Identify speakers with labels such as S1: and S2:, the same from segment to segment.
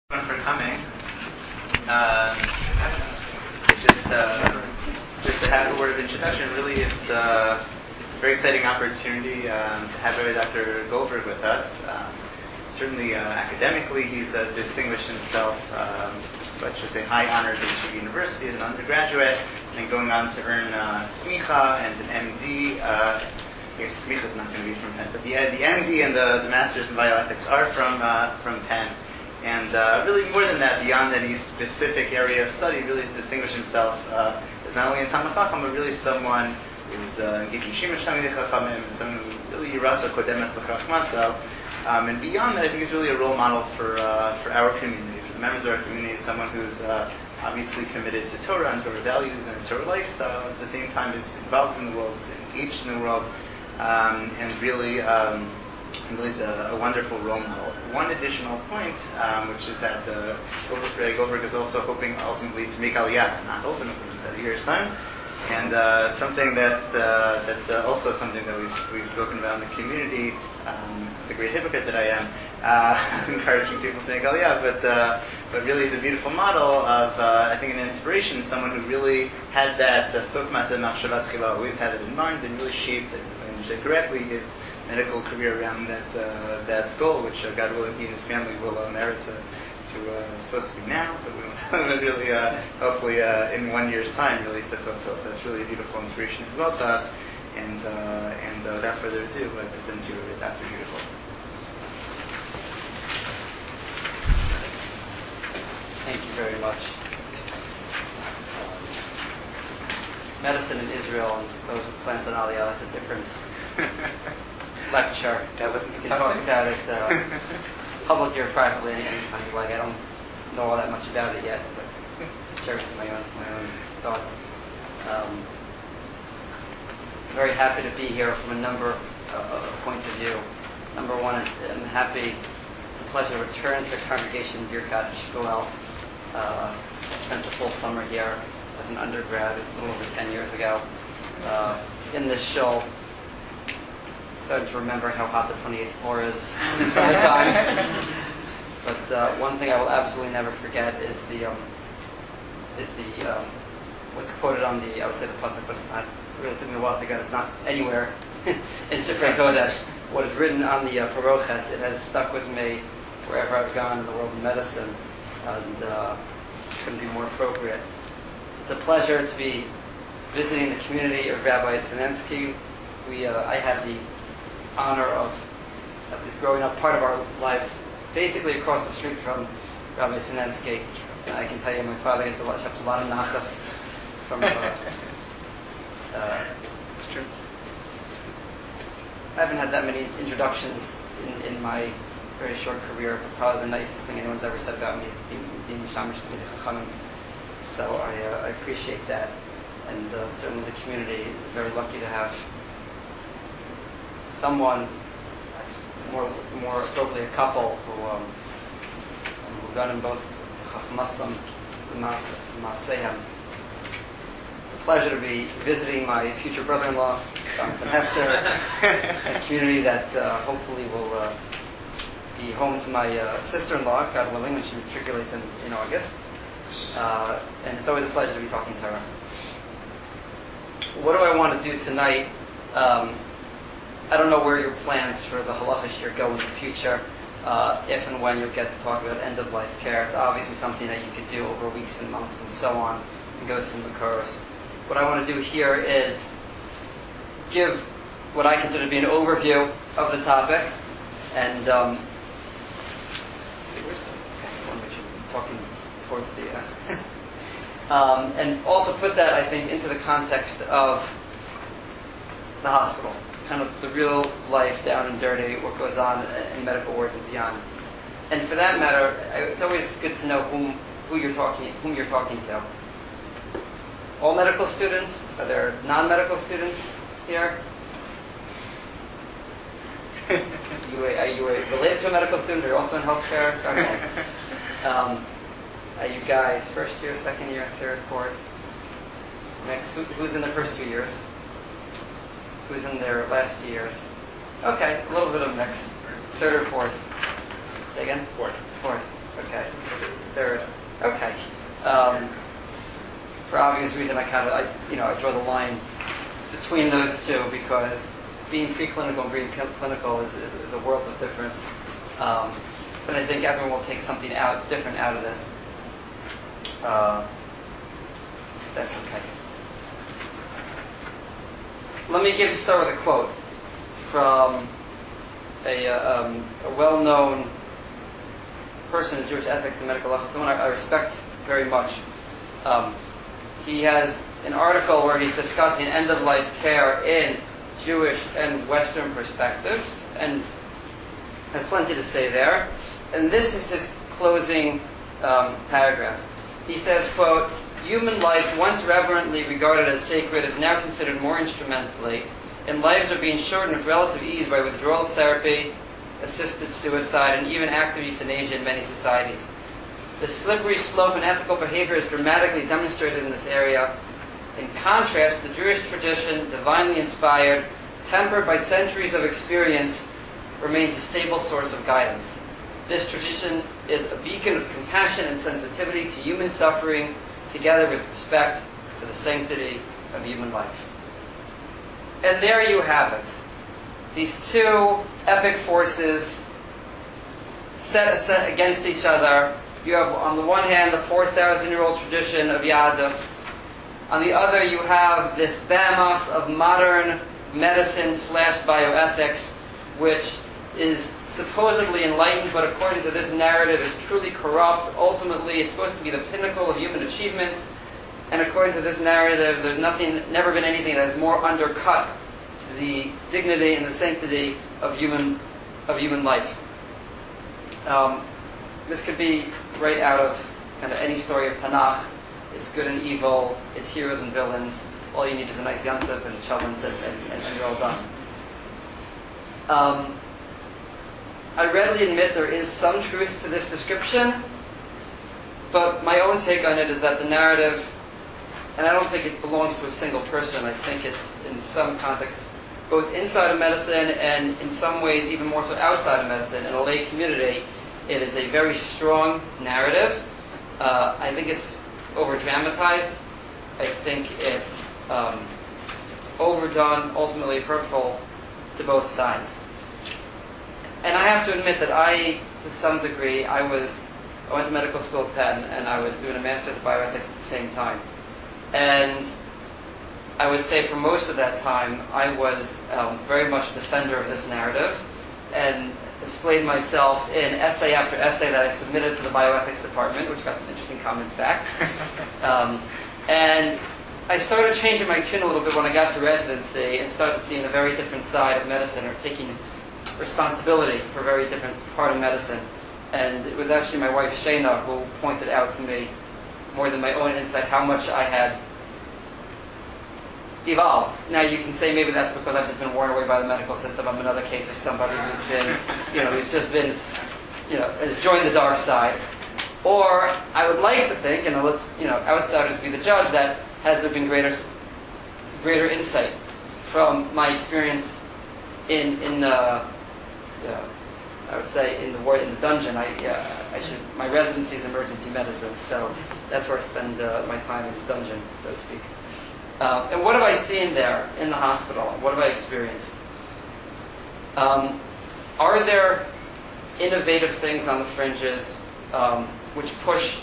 S1: For coming. Um, just to have a word of introduction. Really, it's a very exciting opportunity to have Dr. Goldberg with us. Certainly, academically, he's distinguished himself. Let's just say high honors at Yeshiva University as an undergraduate, and going on to earn smicha and an MD. I guess smicha is not going to be from Penn, but the MD and the masters in bioethics are from Penn. And really, more than that, beyond any specific area of study, really has distinguished himself as not only a Talmid Chacham, but really someone who's engaged in Shemesh Talmidei Chachamim, and someone who really Yirasa Kodemes L'Chachmaso. And beyond that, I think he's really a role model for our community, for the members of our community, someone who's obviously committed to Torah and Torah values and Torah lifestyle, at the same time is involved in the world, is engaged in the world, and really is a wonderful role model. One additional point, which is that Goldberg is also hoping ultimately to make Aliyah, not ultimately, but a year's time. And something that's also something that we've spoken about in the community, the great hypocrite that I am, encouraging people to make Aliyah, but really is a beautiful model of, I think, an inspiration, someone who really had that Sof Ma'aseh Machshavat Tchila, always had it in mind, and really shaped, if I understand correctly, his medical career around that goal, which God willing, he and his family will merit to supposed to be now, but we will really, hopefully, in 1 year's time, really to fulfill. So it's really a beautiful inspiration as well to us. And without further ado, I present you with Dr. Beautiful.
S2: Thank you very much. Medicine in Israel and those with plans on Aliyah, that's a different lecture.
S1: That wasn't the
S2: You can talk about it publicly or privately anytime you like. I don't know all that much about it yet, but share with my own thoughts. Very happy to be here from a number of points of view. Number one, I'm happy. It's a pleasure to return to a congregation in Birkat Shmuel. I spent the full summer here as an undergrad a little over 10 years ago. In this shul, starting to remember how hot the 28th floor is in the summertime. But one thing I will absolutely never forget is the what's quoted on the, I would say the pasuk, but it's not, really took me a while to figure out, it's not anywhere in Sifrei Kodesh. What is written on the Paroches, it has stuck with me wherever I've gone in the world of medicine, and couldn't be more appropriate. It's a pleasure to be visiting the community of Rabbi Sinensky. I had the honor of, at least growing up, part of our lives basically across the street from Rabbi Sinensky. I can tell you, my father gets a lot of nachas from.
S1: It's true.
S2: I haven't had that many introductions in my very short career. Probably the nicest thing anyone's ever said about me is being Shamish Talmidei Chachamim. So I appreciate that, and certainly the community is very lucky to have someone, more appropriately a couple, who got in both Chachmasam and Maasehem. It's a pleasure to be visiting my future brother-in-law, Jonathan Hefter, a community that hopefully will be home to my sister-in-law, God willing, when she matriculates in August. And it's always a pleasure to be talking to her. What do I want to do tonight? I don't know where your plans for the halachas year go in the future, if and when you'll get to talk about end-of-life care. It's obviously something that you could do over weeks and months and so on, and go through the course. What I want to do here is give what I consider to be an overview of the topic, and talking towards the and also put that, I think, into the context of the hospital, kind of the real life down and dirty, what goes on in medical wards and beyond. And for that matter, it's always good to know whom you're talking to. All medical students? Are there non-medical students here? Are you related to a medical student? Are you also in healthcare? Okay. Are you guys first year, second year, third, fourth? Next, who's in their first 2 years? Who's in their last 2 years? Okay, a little bit of mix. Third or fourth? Say again?
S3: Fourth.
S2: Fourth. Okay. obvious reason, I draw the line between those two, because being preclinical and being clinical is a world of difference. But I think everyone will take something different out of this. That's okay. Let me start with a quote from a well-known person in Jewish ethics and medical ethics, someone I respect very much. He has an article where he's discussing end-of-life care in Jewish and Western perspectives, and has plenty to say there. And this is his closing paragraph. He says, quote, "Human life, once reverently regarded as sacred, is now considered more instrumentally, and lives are being shortened with relative ease by withdrawal therapy, assisted suicide, and even active euthanasia in many societies. The slippery slope in ethical behavior is dramatically demonstrated in this area. In contrast, the Jewish tradition, divinely inspired, tempered by centuries of experience, remains a stable source of guidance. This tradition is a beacon of compassion and sensitivity to human suffering, together with respect for the sanctity of human life." And there you have it. These two epic forces set against each other. You have, on the one hand, the 4,000-year-old tradition of Yadus. On the other, you have this behemoth of modern medicine / bioethics, which is supposedly enlightened, but according to this narrative is truly corrupt. Ultimately, it's supposed to be the pinnacle of human achievement, and according to this narrative, there's never been anything that has more undercut the dignity and the sanctity of human life. This could be right out of kind of any story of Tanakh. It's good and evil, it's heroes and villains. All you need is a nice yantav and a chavant, and you're all done. I readily admit there is some truth to this description, but my own take on it is that the narrative, and I don't think it belongs to a single person, I think it's in some contexts, both inside of medicine and in some ways even more so outside of medicine, in a lay community, it is a very strong narrative. I think it's over-dramatized. I think it's overdone, ultimately hurtful to both sides. And I have to admit that to some degree, I went to medical school at Penn, and I was doing a master's of bioethics at the same time. And I would say for most of that time, I was very much a defender of this narrative, and displayed myself in essay after essay that I submitted to the bioethics department, which got some interesting comments back. And I started changing my tune a little bit when I got to residency and started seeing a very different side of medicine, or taking responsibility for a very different part of medicine. And it was actually my wife Shayna who pointed out to me, more than my own insight, how much I had evolved. Now you can say maybe that's because I've just been worn away by the medical system. I'm another case of somebody who's been, has joined the dark side. Or I would like to think, and let's, outsiders be the judge, that has there been greater insight from my experience in I would say in the dungeon. My residency is emergency medicine, so that's where I spend my time in the dungeon, so to speak. And what have I seen there in the hospital? What have I experienced? Are there innovative things on the fringes which push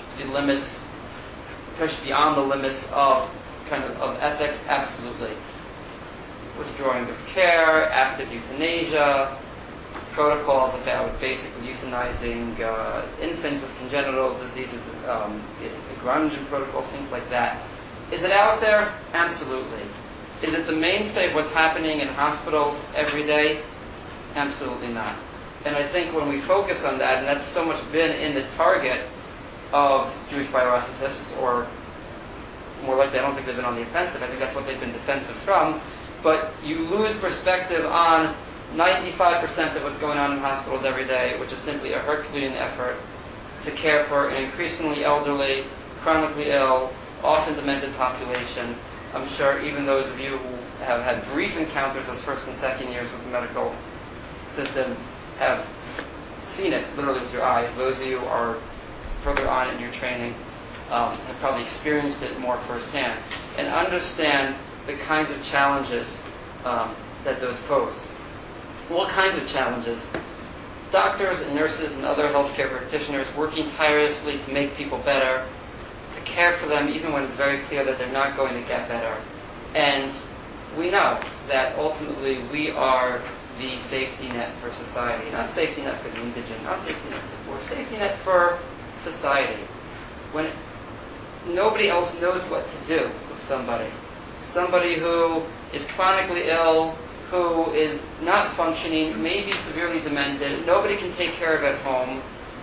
S2: beyond the limits of ethics? Absolutely. Withdrawing of care, active euthanasia, protocols about basically euthanizing infants with congenital diseases, the Groningen protocol, things like that. Is it out there? Absolutely. Is it the mainstay of what's happening in hospitals every day? Absolutely not. And I think when we focus on that, and that's so much been in the target of Jewish bioethicists, or more likely, I don't think they've been on the offensive, I think that's what they've been defensive from, but you lose perspective on 95% of what's going on in hospitals every day, which is simply a Herculean effort to care for an increasingly elderly, chronically ill, often demented population. I'm sure even those of you who have had brief encounters as first and second years with the medical system have seen it literally with your eyes. Those of you who are further on in your training have probably experienced it more firsthand, and understand the kinds of challenges that those pose. What kinds of challenges? Doctors and nurses and other healthcare practitioners working tirelessly to make people better, to care for them even when it's very clear that they're not going to get better. And we know that ultimately we are the safety net for society. Not safety net for the indigent, not safety net for the poor, safety net for society. When nobody else knows what to do with somebody who is chronically ill, who is not functioning, maybe severely demented, nobody can take care of at home,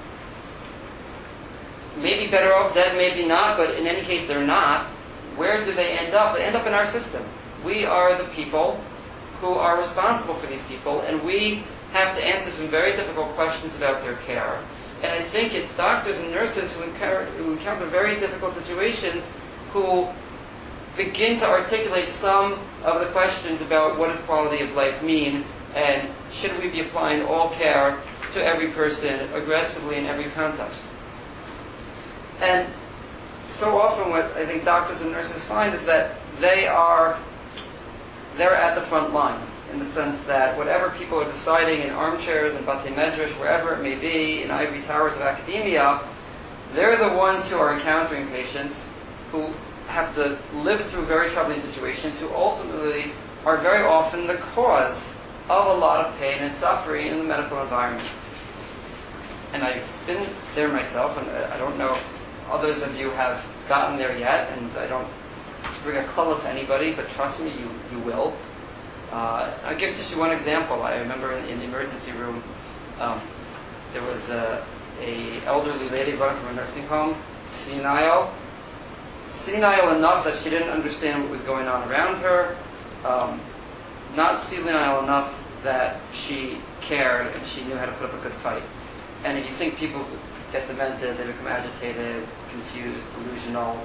S2: maybe better off dead, maybe not, but in any case they're not. Where do they end up? They end up in our system. We are the people who are responsible for these people, and we have to answer some very difficult questions about their care. And I think it's doctors and nurses who encounter very difficult situations who begin to articulate some of the questions about what does quality of life mean, and should we be applying all care to every person aggressively in every context. And so often what I think doctors and nurses find is that they're at the front lines, in the sense that whatever people are deciding in armchairs and batei medrash, wherever it may be, in ivory towers of academia, they're the ones who are encountering patients who have to live through very troubling situations, who ultimately are very often the cause of a lot of pain and suffering in the medical environment. And I've been there myself, and I don't know if others of you have gotten there yet, and I don't bring a color to anybody, but trust me, you will. I'll give just you one example. I remember in the emergency room, there was a elderly lady going from a nursing home, senile enough that she didn't understand what was going on around her, not senile enough that she cared and she knew how to put up a good fight. And if you think people get demented, they become agitated, confused, delusional,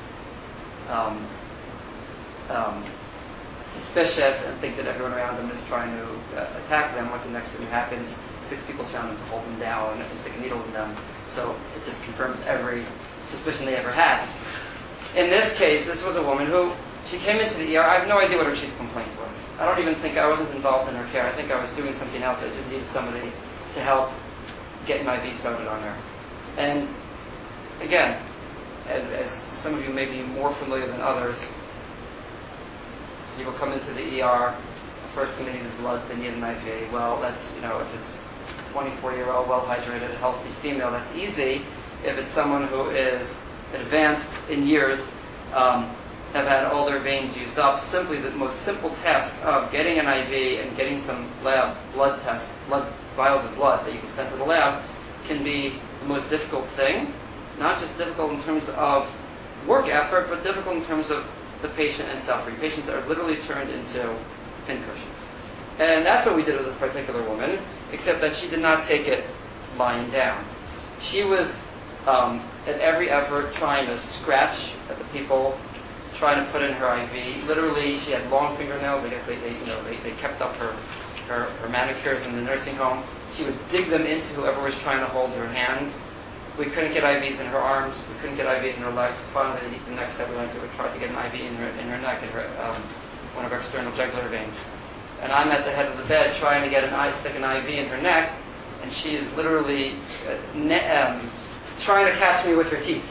S2: suspicious, and think that everyone around them is trying to attack them. What's the next thing that happens? 6 people surround them to hold them down and stick a needle in them. So it just confirms every suspicion they ever had. In this case, this was a woman who, she came into the ER. I have no idea what her chief complaint was. I don't even think, I wasn't involved in her care. I think I was doing something else. I just needed somebody to help get an IV started on her. And again, as some of you may be more familiar than others, people come into the ER, the first thing they need is blood, they need an IV. Well, that's, if it's a 24-year-old, well-hydrated, healthy female, that's easy. If it's someone who is advanced in years, have had all their veins used up, simply the most simple task of getting an IV and getting some lab blood vials of blood that you can send to the lab can be the most difficult thing. Not just difficult in terms of work effort, but difficult in terms of the patient and suffering. Patients are literally turned into pincushions. And that's what we did with this particular woman, except that she did not take it lying down. She was at every effort trying to scratch at the people, trying to put in her IV. Literally, she had long fingernails. I guess they kept up her manicures in the nursing home. She would dig them into whoever was trying to hold her hands. We couldn't get IVs in her arms. We couldn't get IVs in her legs. Finally, the next step we went to, we tried to get an IV in her neck, in her one of her external jugular veins. And I'm at the head of the bed trying to stick an IV in her neck, and she is literally trying to catch me with her teeth.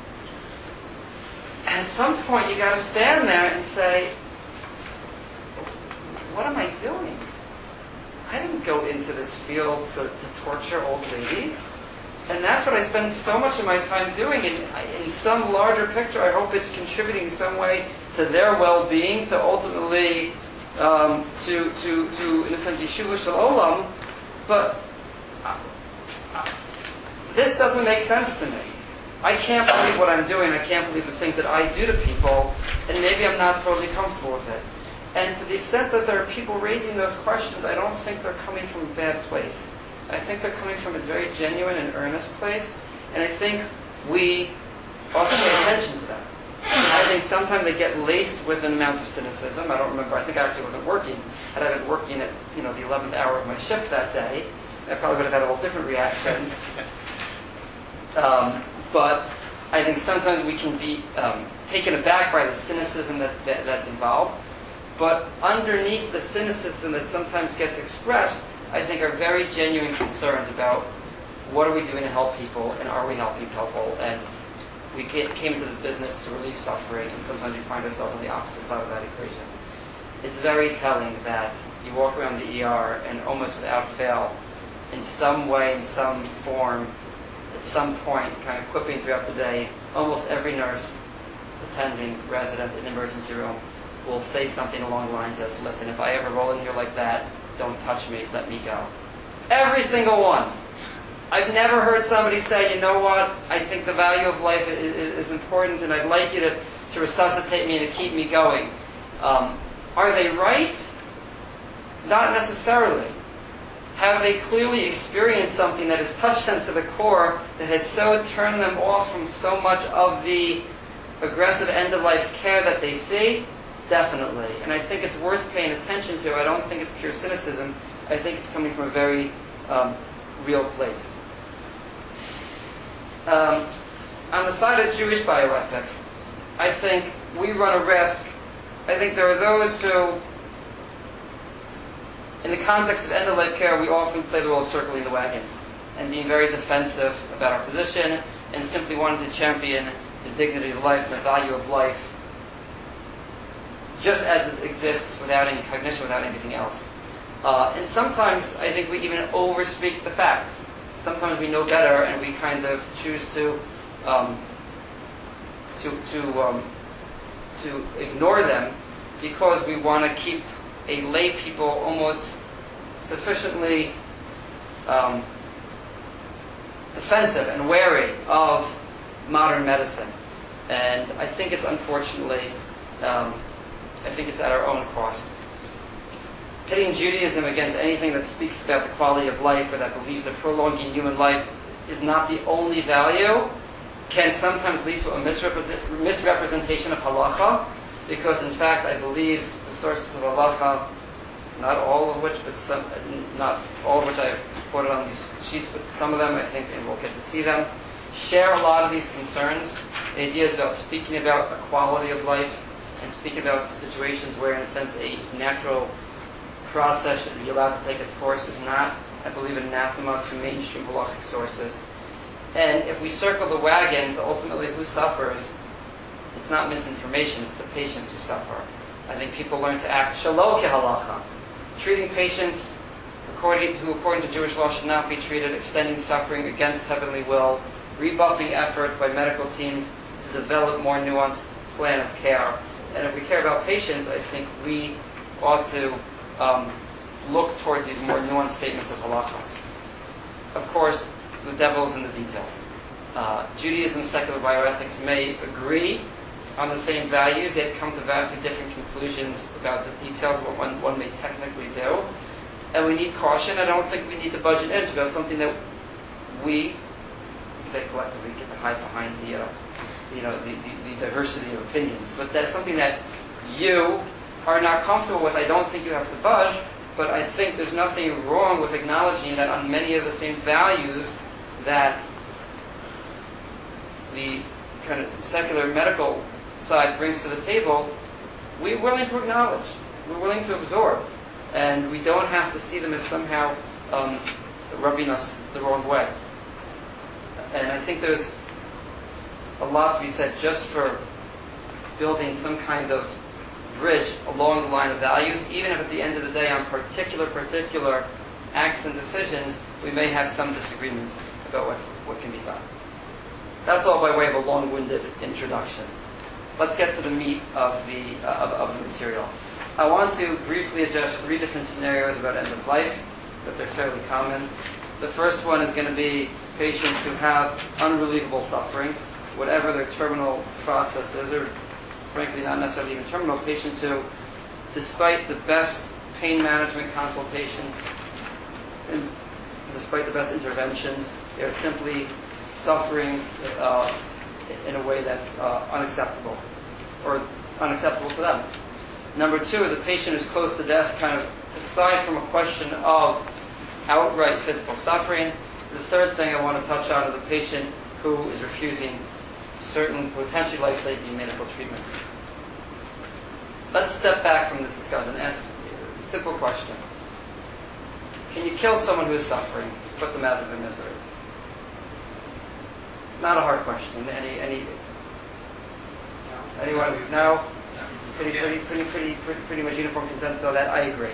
S2: And at some point, you got to stand there and say, "What am I doing? I didn't go into this field to torture old ladies." And that's what I spend so much of my time doing. In some larger picture, I hope it's contributing in some way to their well-being, to ultimately, to in a sense, Yeshua Shel Olam. But this doesn't make sense to me. I can't believe what I'm doing. I can't believe the things that I do to people, and maybe I'm not totally comfortable with it. And to the extent that there are people raising those questions, I don't think they're coming from a bad place. I think they're coming from a very genuine and earnest place, and I think we ought to pay attention to them. I think sometimes they get laced with an amount of cynicism. I don't remember. I think I actually wasn't working. Had I been working at the 11th hour of my shift that day, I probably would have had a whole different reaction. But I think sometimes we can be taken aback by the cynicism that's involved. But underneath the cynicism that sometimes gets expressed, I think are very genuine concerns about what are we doing to help people, and are we helping people? And we came into this business to relieve suffering, and sometimes we find ourselves on the opposite side of that equation. It's very telling that you walk around the ER and almost without fail, in some way, in some form, at some point, kind of quipping throughout the day, almost every nurse, attending, resident in the emergency room will say something along the lines as, listen, if I ever roll in here like that, don't touch me, let me go. Every single one. I've never heard somebody say, you know what, I think the value of life is important and I'd like you to resuscitate me and to keep me going. Are they right? Not necessarily. Have they clearly experienced something that has touched them to the core, that has so turned them off from so much of the aggressive end-of-life care that they see? Definitely. And I think it's worth paying attention to. I don't think it's pure cynicism. I think it's coming from a very real place. On the side of Jewish bioethics, I think we run a risk. I think there are those who, in the context of end-of-life care, we often play the role of circling the wagons and being very defensive about our position and simply wanting to champion the dignity of life and the value of life just as it exists without any cognition, without anything else. And sometimes I think we even overspeak the facts. Sometimes we know better and we kind of choose to ignore them because we want to keep a lay people almost sufficiently defensive and wary of modern medicine. And I think it's unfortunately, I think it's at our own cost. Pitting Judaism against anything that speaks about the quality of life or that believes that prolonging human life is not the only value can sometimes lead to a misrepresentation of halacha, because in fact I believe the sources of halacha, not all of which, but some, not all of which I've quoted on these sheets, but some of them I think, and we'll get to see them, share a lot of these concerns. The ideas about speaking about a quality of life and speaking about situations where, in a sense, a natural process should be allowed to take its course is not, I believe, anathema to mainstream halachic sources. And if we circle the wagons, ultimately who suffers? It's not misinformation, it's the patients who suffer. I think people learn to act shalom kehalacha, treating patients who according to Jewish law should not be treated, extending suffering against heavenly will, rebuffing efforts by medical teams to develop more nuanced plan of care. And if we care about patients, I think we ought to look toward these more nuanced statements of halacha. Of course, the devil is in the details. Judaism and secular bioethics may agree on the same values, yet come to vastly different conclusions about the details of what one may technically do. And we need caution. I don't think we need to budge an inch about something that we, say collectively, get to hide behind the diversity of opinions. But that's something that you are not comfortable with. I don't think you have to budge, but I think there's nothing wrong with acknowledging that on many of the same values that the kind of secular medical side brings to the table, we're willing to acknowledge, we're willing to absorb, and we don't have to see them as somehow rubbing us the wrong way. And I think there's a lot to be said just for building some kind of bridge along the line of values, even if at the end of the day on particular acts and decisions we may have some disagreement about what can be done. That's all by way of a long-winded introduction. Let's get to the meat of the material. I want to briefly address 3 different scenarios about end of life, but they're fairly common. The first one is going to be patients who have unrelievable suffering, whatever their terminal process is, or frankly not necessarily even terminal, patients who, despite the best pain management consultations and despite the best interventions, they're simply suffering in a way that's unacceptable, or unacceptable to them. Number 2 is a patient who's close to death, kind of aside from a question of outright physical suffering. The third thing I want to touch on is a patient who is refusing certain potentially life-saving medical treatments. Let's step back from this discussion and ask a simple question. Can you kill someone who is suffering, put them out of their misery? Not a hard question. Anyone? No? Pretty much uniform consensus on that. I agree.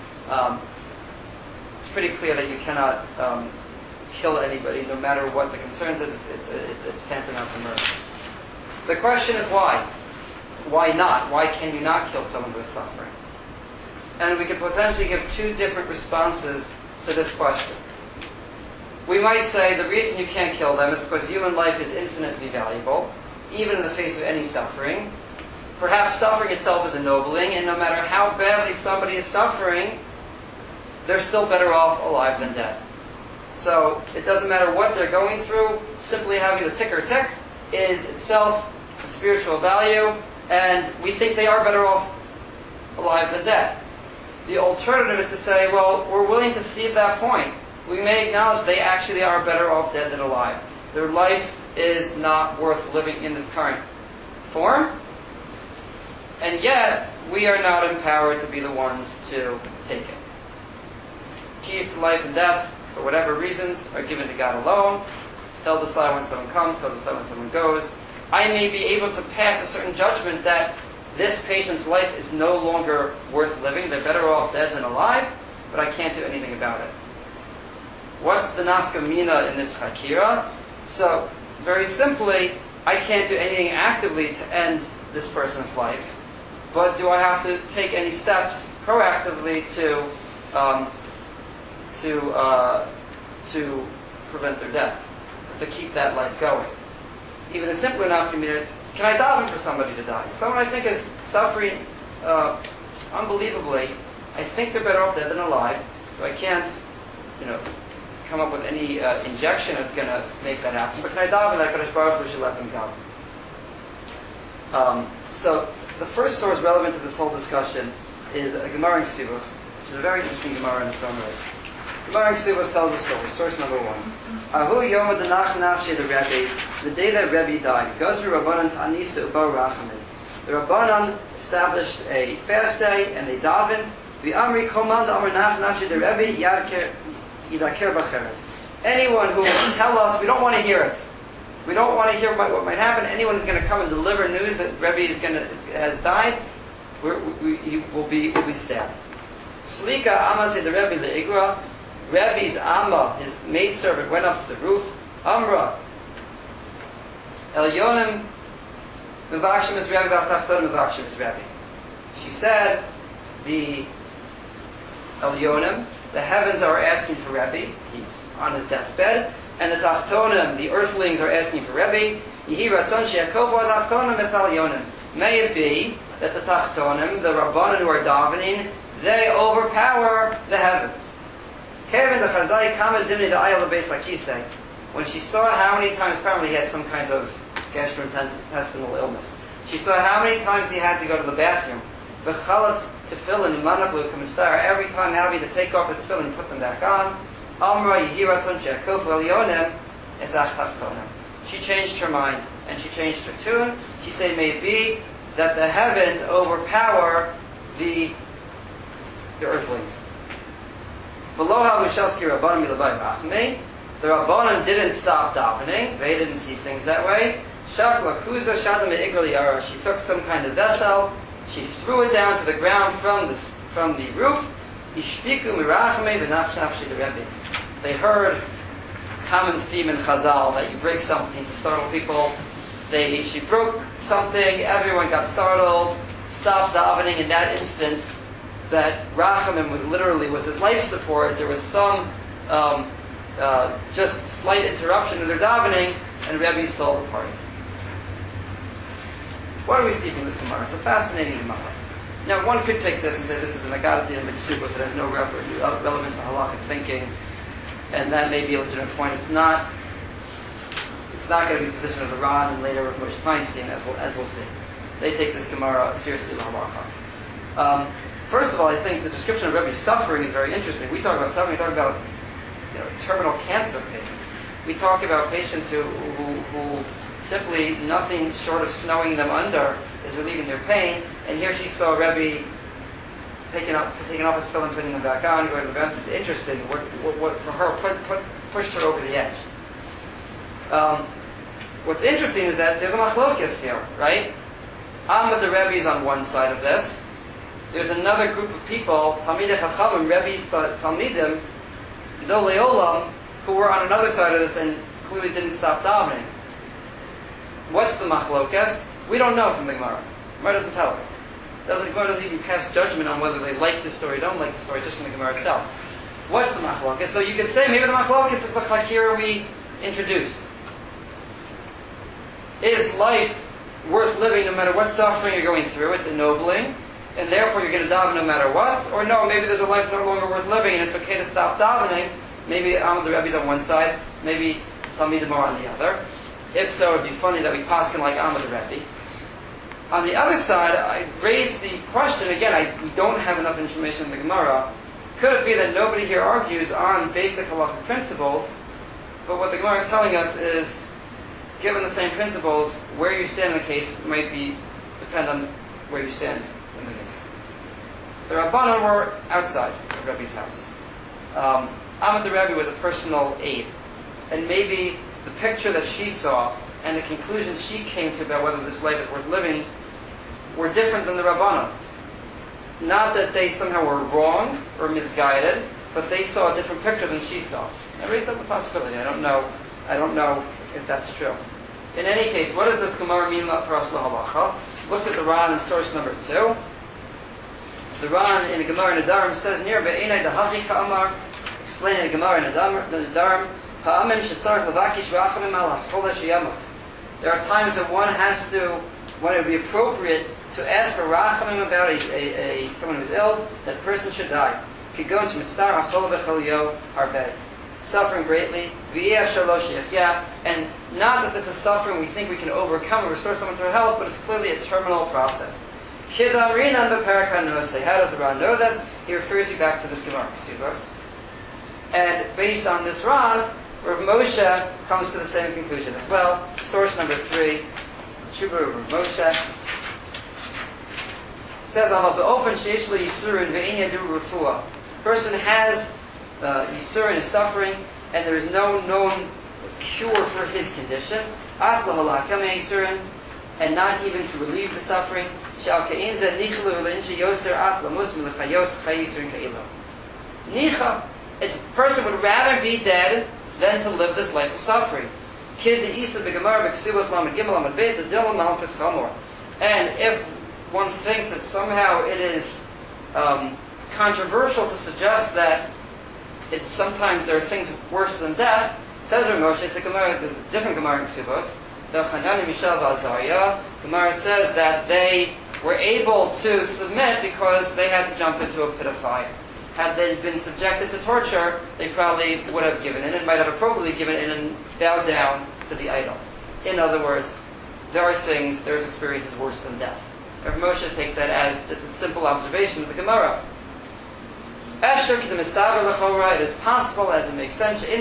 S2: It's pretty clear that you cannot kill anybody, no matter what the concerns is. It's tantamount to murder. The question is why? Why not? Why can you not kill someone who is suffering? And we could potentially give two different responses to this question. We might say the reason you can't kill them is because human life is infinitely valuable, even in the face of any suffering. Perhaps suffering itself is ennobling, and no matter how badly somebody is suffering, they're still better off alive than dead. So it doesn't matter what they're going through, simply having the ticker tick is itself a spiritual value, and we think they are better off alive than dead. The alternative is to say, well, we're willing to cede that point. We may acknowledge they actually are better off dead than alive. Their life is not worth living in this current form, and yet we are not empowered to be the ones to take it. Keys to life and death, for whatever reasons, are given to God alone. He'll decide when someone comes, he'll decide when someone goes. I may be able to pass a certain judgment that this patient's life is no longer worth living, they're better off dead than alive, but I can't do anything about it. What's the nafka mina in this chakira? So, very simply, I can't do anything actively to end this person's life, but do I have to take any steps proactively to prevent their death, to keep that life going? Even a simpler nafka mina, can I daven for somebody to die? Someone I think is suffering unbelievably. I think they're better off dead than alive, so I can't, come up with any injection that's going to make that happen. But can I daven that Kadosh Baruch Hu should let them go? So the first source relevant to this whole discussion is a Gemara in Ksubos, which is a very interesting Gemara in its own way. Gemara in Ksubos tells a story. Source number 1. Ahu Yom Adanach Nafshe the Rebbe, the day that Rebbe died. Gazru Rabbanan Ta'anisu Ubar Rachamim. The Rabbanan established a fast day and they davened. The Amri Koman the Amr Nach Nafshe the Rebbe Yidaker Bacheret. Anyone who will tell us, we don't want to hear it. We don't want to hear what might happen. Anyone who's going to come and deliver news that Rebbe has died, he will be stabbed. Slika Amma said the Rebbe Le'igra. Rebbe's Amma, his maidservant, went up to the roof. Amra Elyonim Mevakshim is Rebbe V'Tachtonim Mevakshim is Rebbe. She said, the Elyonim, the heavens are asking for Rebbe. He's on his deathbed. And the Tachtonim, the earthlings, are asking for Rebbe. Yehi Ratzon She'akovu Tachtonim Es Elyonim. May it be that the Tachtonim, the Rabbanan who are davening, they overpower the heavens. Kevin the Chazai Kama Zimni the Ayal Beis Lakise. When she saw how many times, apparently he had some kind of gastrointestinal illness. She saw how many times he had to go to the bathroom. V'chalatz tefillin umanaklu k'mistar. Every time having to take off his tefillin and put them back on. Amra yihiratzon she'akof elyonem esach tachtonem. She changed her mind and she changed her tune. She said, may it be that the heavens overpower the earthlings. V'loha v'shalski rabbanim milabai rachmei. The Rabbanan didn't stop davening. They didn't see things that way. She took some kind of vessel. She threw it down to the ground from the roof. They heard a common theme in Chazal that you break something to startle people. She broke something. Everyone got startled. Stopped davening. In that instant, that Rachamim was his life support. There was some just slight interruption in their davening, and Rebbe solved the party. What do we see from this Gemara? It's a fascinating Gemara. Now, one could take this and say this is an Agadati and Mitzvah, so it has no relevance to halachic thinking, and that may be a legitimate point. It's not going to be the position of the Ran and later of Moshe Feinstein, as we'll see. They take this Gemara seriously in halacha. First of all, I think the description of Rebbe's suffering is very interesting. We talk about suffering, we talk about terminal cancer pain. We talk about patients who simply nothing short of snowing them under is relieving their pain. And here she saw Rebbe taking off his tefillin, putting them back on, going to the bathroom. It's interesting. What for her pushed her over the edge. What's interesting is that there's a machlokas here, right? Ahmad the Rebbe is on one side of this. There's another group of people, Talmidei Chachamim, Rebbe's Talmidim, Gedolei Olam, who were on another side of this and clearly didn't stop davening. What's the machlokas? We don't know from the Gemara. Gemara doesn't tell us. Gemara doesn't even pass judgment on whether they like the story or don't like the story, just from the Gemara itself. What's the machlokas? So you could say maybe the machlokas is the chakira we introduced. Is life worth living no matter what suffering you're going through? It's ennobling, and therefore you're going to daven no matter what? Or no, maybe there's a life no longer worth living and it's okay to stop davening. Maybe Ahmad the Rebbe's on one side, maybe Talmidim are on the other. If so, it'd be funny that we paskin like Ahmad the Rebbe. On the other side, I raised the question, again, we don't have enough information in the Gemara. Could it be that nobody here argues on basic halachic principles, but what the Gemara is telling us is, given the same principles, where you stand in the case might depend on where you stand in the case. The Rabbanon were outside the Rebbe's house. Ahmad the Rebbe was a personal aide, and maybe the picture that she saw and the conclusions she came to about whether this life is worth living were different than the Rabbanon. Not that they somehow were wrong or misguided, but they saw a different picture than she saw. I raised up the possibility. I don't know if that's true. In any case, what does this Gemara mean for us lahalacha? Look at the Ran in source number 2. The Ran in the Gemara Nedarim says near Be'enai Dahachi Ka'amar, explaining the Gemara Nedarim, Ha'amen shetzarech levakish v'achamim al ha'chola sheyamos. There are times that when it would be appropriate to ask for rachamim about someone who's ill, that person should die. Kigon shemitzar ha'chola v'cholyo harbeh. Suffering greatly, and not that this is suffering we think we can overcome and restore someone to health, but it's clearly a terminal process. How does the Ran know this? He refers you back to this Gemara Kesubos. And based on this Ran, Rav Moshe comes to the same conclusion as well. Source number 3, Tshuva of Rav Moshe says, person has Yisurin is suffering, and there is no known cure for his condition, and not even to relieve the suffering. A person would rather be dead than to live this life of suffering. And if one thinks that somehow it is controversial to suggest that sometimes there are things worse than death, says Rav Moshe, it's a Gemara, there's a different Gemara in Kesubos. The Chanani, Mishael, Azariah, Gemara says that they were able to submit because they had to jump into a pit of fire. Had they been subjected to torture, they probably would have given in and might have appropriately given in and bowed down to the idol. In other words, there's experiences worse than death. Rav Moshe takes that as just a simple observation of the Gemara. It is possible, as it makes sense, there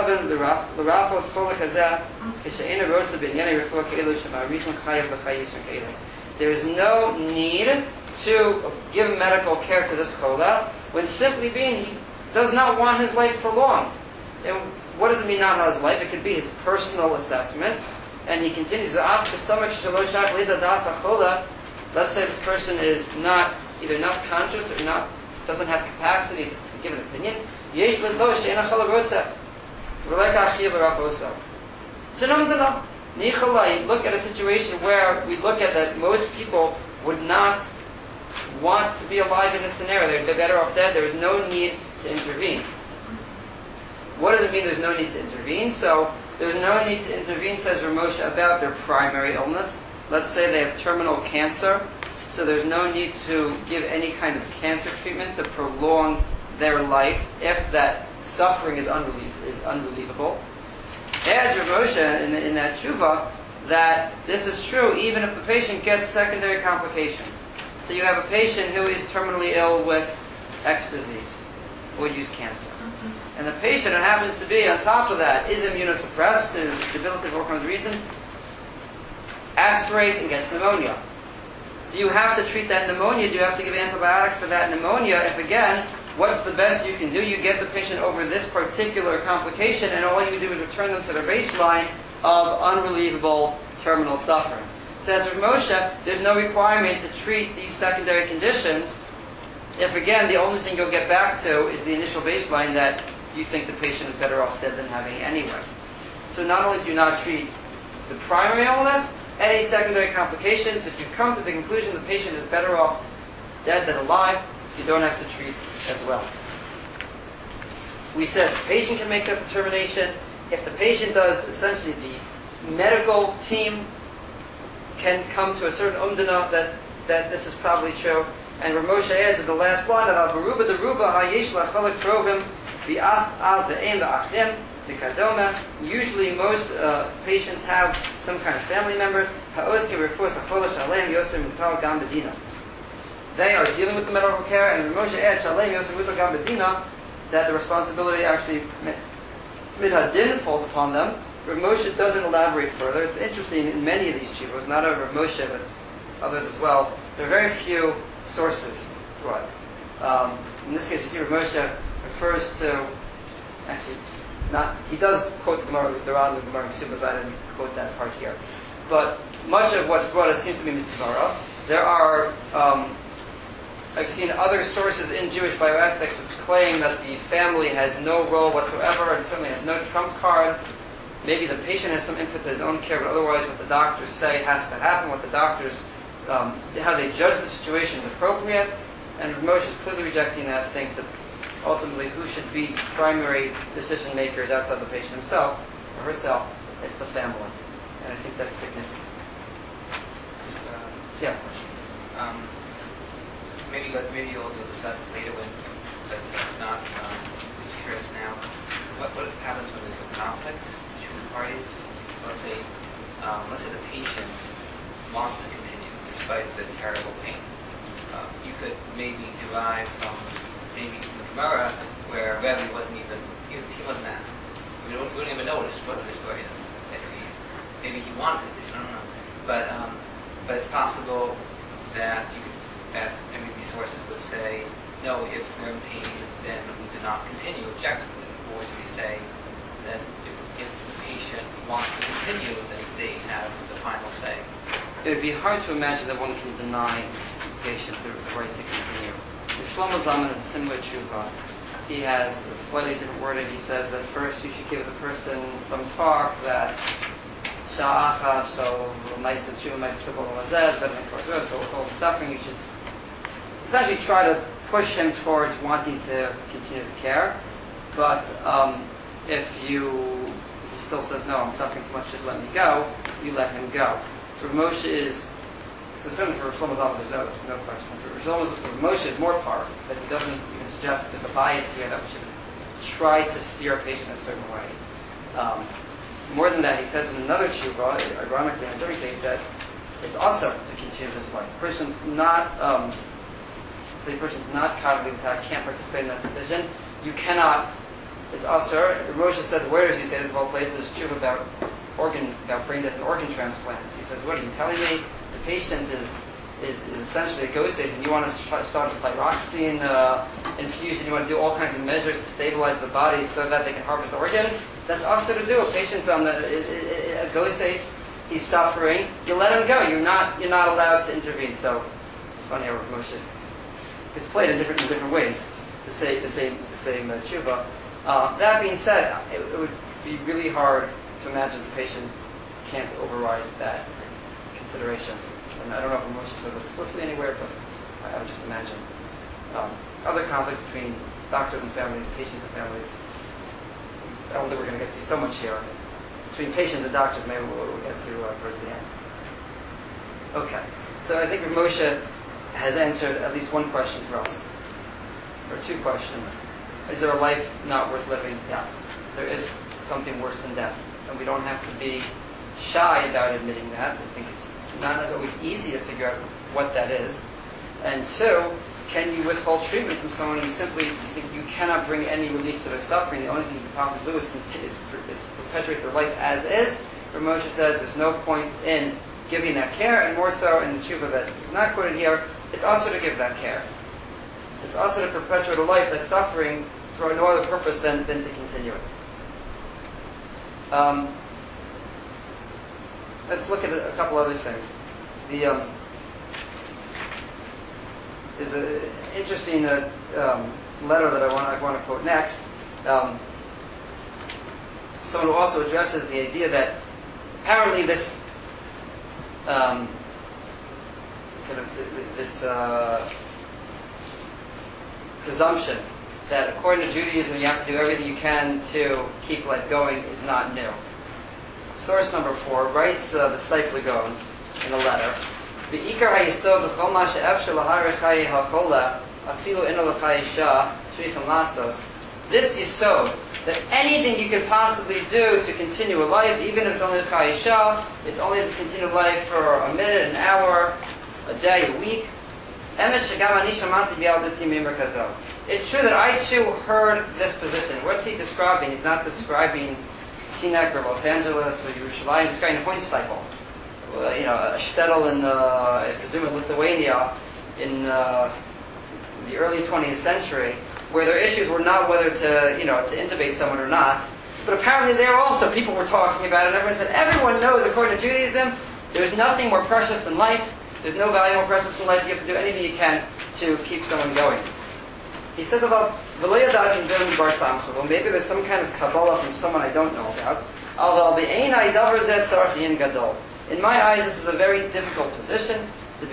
S2: is no need to give medical care to this chola when simply being he does not want his life prolonged. And what does it mean not his life? It could be his personal assessment. And he continues, let's say this person is either not conscious or doesn't have capacity to give an opinion. It's look at a situation where we look at that most people would not want to be alive in this scenario. They're better off dead. There is no need to intervene. What does it mean there's no need to intervene? So there's no need to intervene, says Rav Moshe, about their primary illness. Let's say they have terminal cancer. So there's no need to give any kind of cancer treatment to prolong their life if that suffering is unrelievable. Adds Rav Moshe in that tshuva that this is true even if the patient gets secondary complications. So you have a patient who is terminally ill with X disease. We'll use cancer. And the patient, it happens to be on top of that, is immunosuppressed, is debilitated for all kinds of reasons. aspirates and gets pneumonia. Do you have to treat that pneumonia? Do you have to give antibiotics for that pneumonia? If again, what's the best you can do? You get the patient over this particular complication, and all you do is return them to their baseline of unrelievable terminal suffering. Says Rav Moshe, there's no requirement to treat these secondary conditions if again the only thing you'll get back to is the initial baseline that you think the patient is better off dead than having anyway. So not only do you not treat the primary illness, any secondary complications, if you come to the conclusion the patient is better off dead than alive, you don't have to treat as well. We said the patient can make that determination. If the patient does, essentially the medical team can come to a certain umdana that this is probably true. And Rav Moshe adds in the last line of Baruba Deruba Hayesh Lachalak Krovim Bi'ath Al Ve'em Ve'achim B'Kadoma. Usually most patients have some kind of family members. Ha'ozke Refus Acholash Aleim Yosem Mutal Gam Bedina. They are dealing with the medical care, and Rav Moshe adds Shalem Yosem Mutal Gam Bedina, that the responsibility actually midhadin falls upon them. Rav Moshe doesn't elaborate further. It's interesting in many of these chivos, not only Rav Moshe but others as well. There are very few sources for it. In this case, you see Rav Moshe refers to, actually, not, he does quote the Gemara, the Ran, the Gemara Kesubos. I didn't quote that part here. But much of what's brought us seems to be Misvara. There are, I've seen other sources in Jewish bioethics which claim that the family has no role whatsoever and certainly has no trump card. Maybe the patient has some input to his own care, but otherwise what the doctors say has to happen, what the doctors, how they judge the situation is appropriate. And Rav Moshe is clearly rejecting that, thinks that ultimately who should be primary decision makers outside the patient himself or herself, it's the family. And I think that's significant. Yeah.
S3: Maybe you'll discuss this later when, but not. I'm just curious now. What happens when there's a conflict between the parties? Let's say the patient wants to continue despite the terrible pain. You could maybe derive from the Gemara where Rebbe wasn't even he wasn't asked. We don't even know what the story is. Maybe he wanted to. I don't know. But it's possible that maybe sources would say, no, if we're in pain, then we do not continue objectively. Or should we say that if the patient wants to continue, then they have the final say?
S2: It would be hard to imagine that one can deny the patient the right to continue. If Shlomo Zalman has a similar tshuva, he has a slightly different wording. He says that first you should give the person some talk that sha'acha, so nice and tshuva might flip over lazez, better than so with all the suffering, you should essentially try to push him towards wanting to continue the care. But if he still says, no, I'm suffering too much, just let me go, you let him go. Rav Moshe is, so certainly for Shlomo Zalman there's no question. For Rav Moshe is more powerful, that he doesn't even suggest that there's a bias here that we should try to steer a patient in a certain way. More than that, he says in another tshuva, ironically in a different case, that it's also to continue this life. A person's not cognitively impaired, can't participate in that decision. You cannot. It's also. Moshe says, where does he say this of all places? Tshuva about brain death and organ transplants. He says, what are you telling me? The patient is essentially a ghost state, and you want to try to start a thyroxine infusion. You want to do all kinds of measures to stabilize the body so that they can harvest organs. That's also to do. A patient's on a ghost state. He's suffering. You let him go. You're not allowed to intervene. So it's funny how Moshe it's played in different ways. The same tshuva. That being said, it would be really hard to imagine the patient can't override that consideration. And I don't know if Moshe says it explicitly anywhere, but I would just imagine. Other conflicts between doctors and families, patients and families, I don't think we're going to get to so much here. Between patients and doctors, maybe we'll get to towards the end. Okay, so I think Moshe has answered at least one question for us, or two questions. Is there a life not worth living? Yes. There is something worse than death, and we don't have to be shy about admitting that. I think it's not always easy to figure out what that is. And two, can you withhold treatment from someone who you think you cannot bring any relief to their suffering? The only thing you can possibly do is perpetuate their life as is. Where Moshe says there's no point in giving that care, and more so in the tshuva that is not quoted here, it's also to give that care. It's also to perpetuate a life that's suffering for no other purpose than to continue it. Let's look at a couple other things. There's an interesting letter that I want to quote next. Someone who also addresses the idea that apparently this presumption that according to Judaism you have to do everything you can to keep life going is not new. Source number 4 writes the Steipler Gaon in a letter, "V'ikar hayisod l'chol ma she'efshel lahari chayi ha'chola afilu eno l'chayi shah tzrichim lasos." This yisod, that anything you can possibly do to continue a life, even if it's only l'chayi shah, it's only to continue life for a minute, an hour, a day, a week. It's true that I too heard this position. What's he describing? He's not describing Teaneck or Los Angeles or Yerushalayim. He's describing a Hoinsteichel. A shtetl in, I presume, in Lithuania in the early 20th century, where their issues were not whether to intubate someone or not. But apparently there also people were talking about it, and everyone said, everyone knows, according to Judaism, there's nothing more precious than life. There's no value more precious in life. You have to do anything you can to keep someone going. He says about maybe there's some kind of Kabbalah from someone I don't know about. In my eyes, this is a very difficult position. And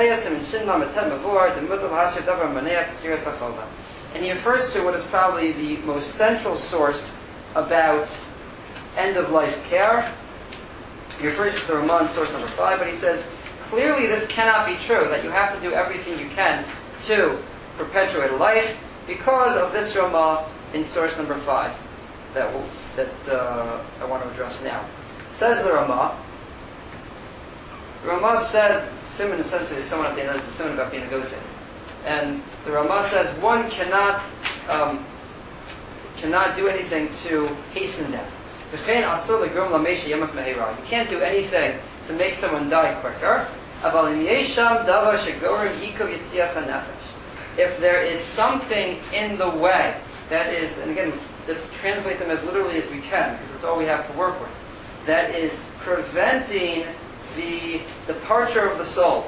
S2: he refers to what is probably the most central source about end-of-life care. He refers to the Ramah in source number 5, but he says, clearly this cannot be true, that you have to do everything you can to perpetuate a life, because of this Ramah in source number 5 that I want to address now. Says the Ramah says, Simon essentially is someone at the end of the Simon about being a goses. And the Ramah says one cannot do anything to hasten death. You can't do anything to make someone die quicker. If there is something in the way that is, and again, let's translate them as literally as we can, because that's all we have to work with, that is preventing the departure of the soul.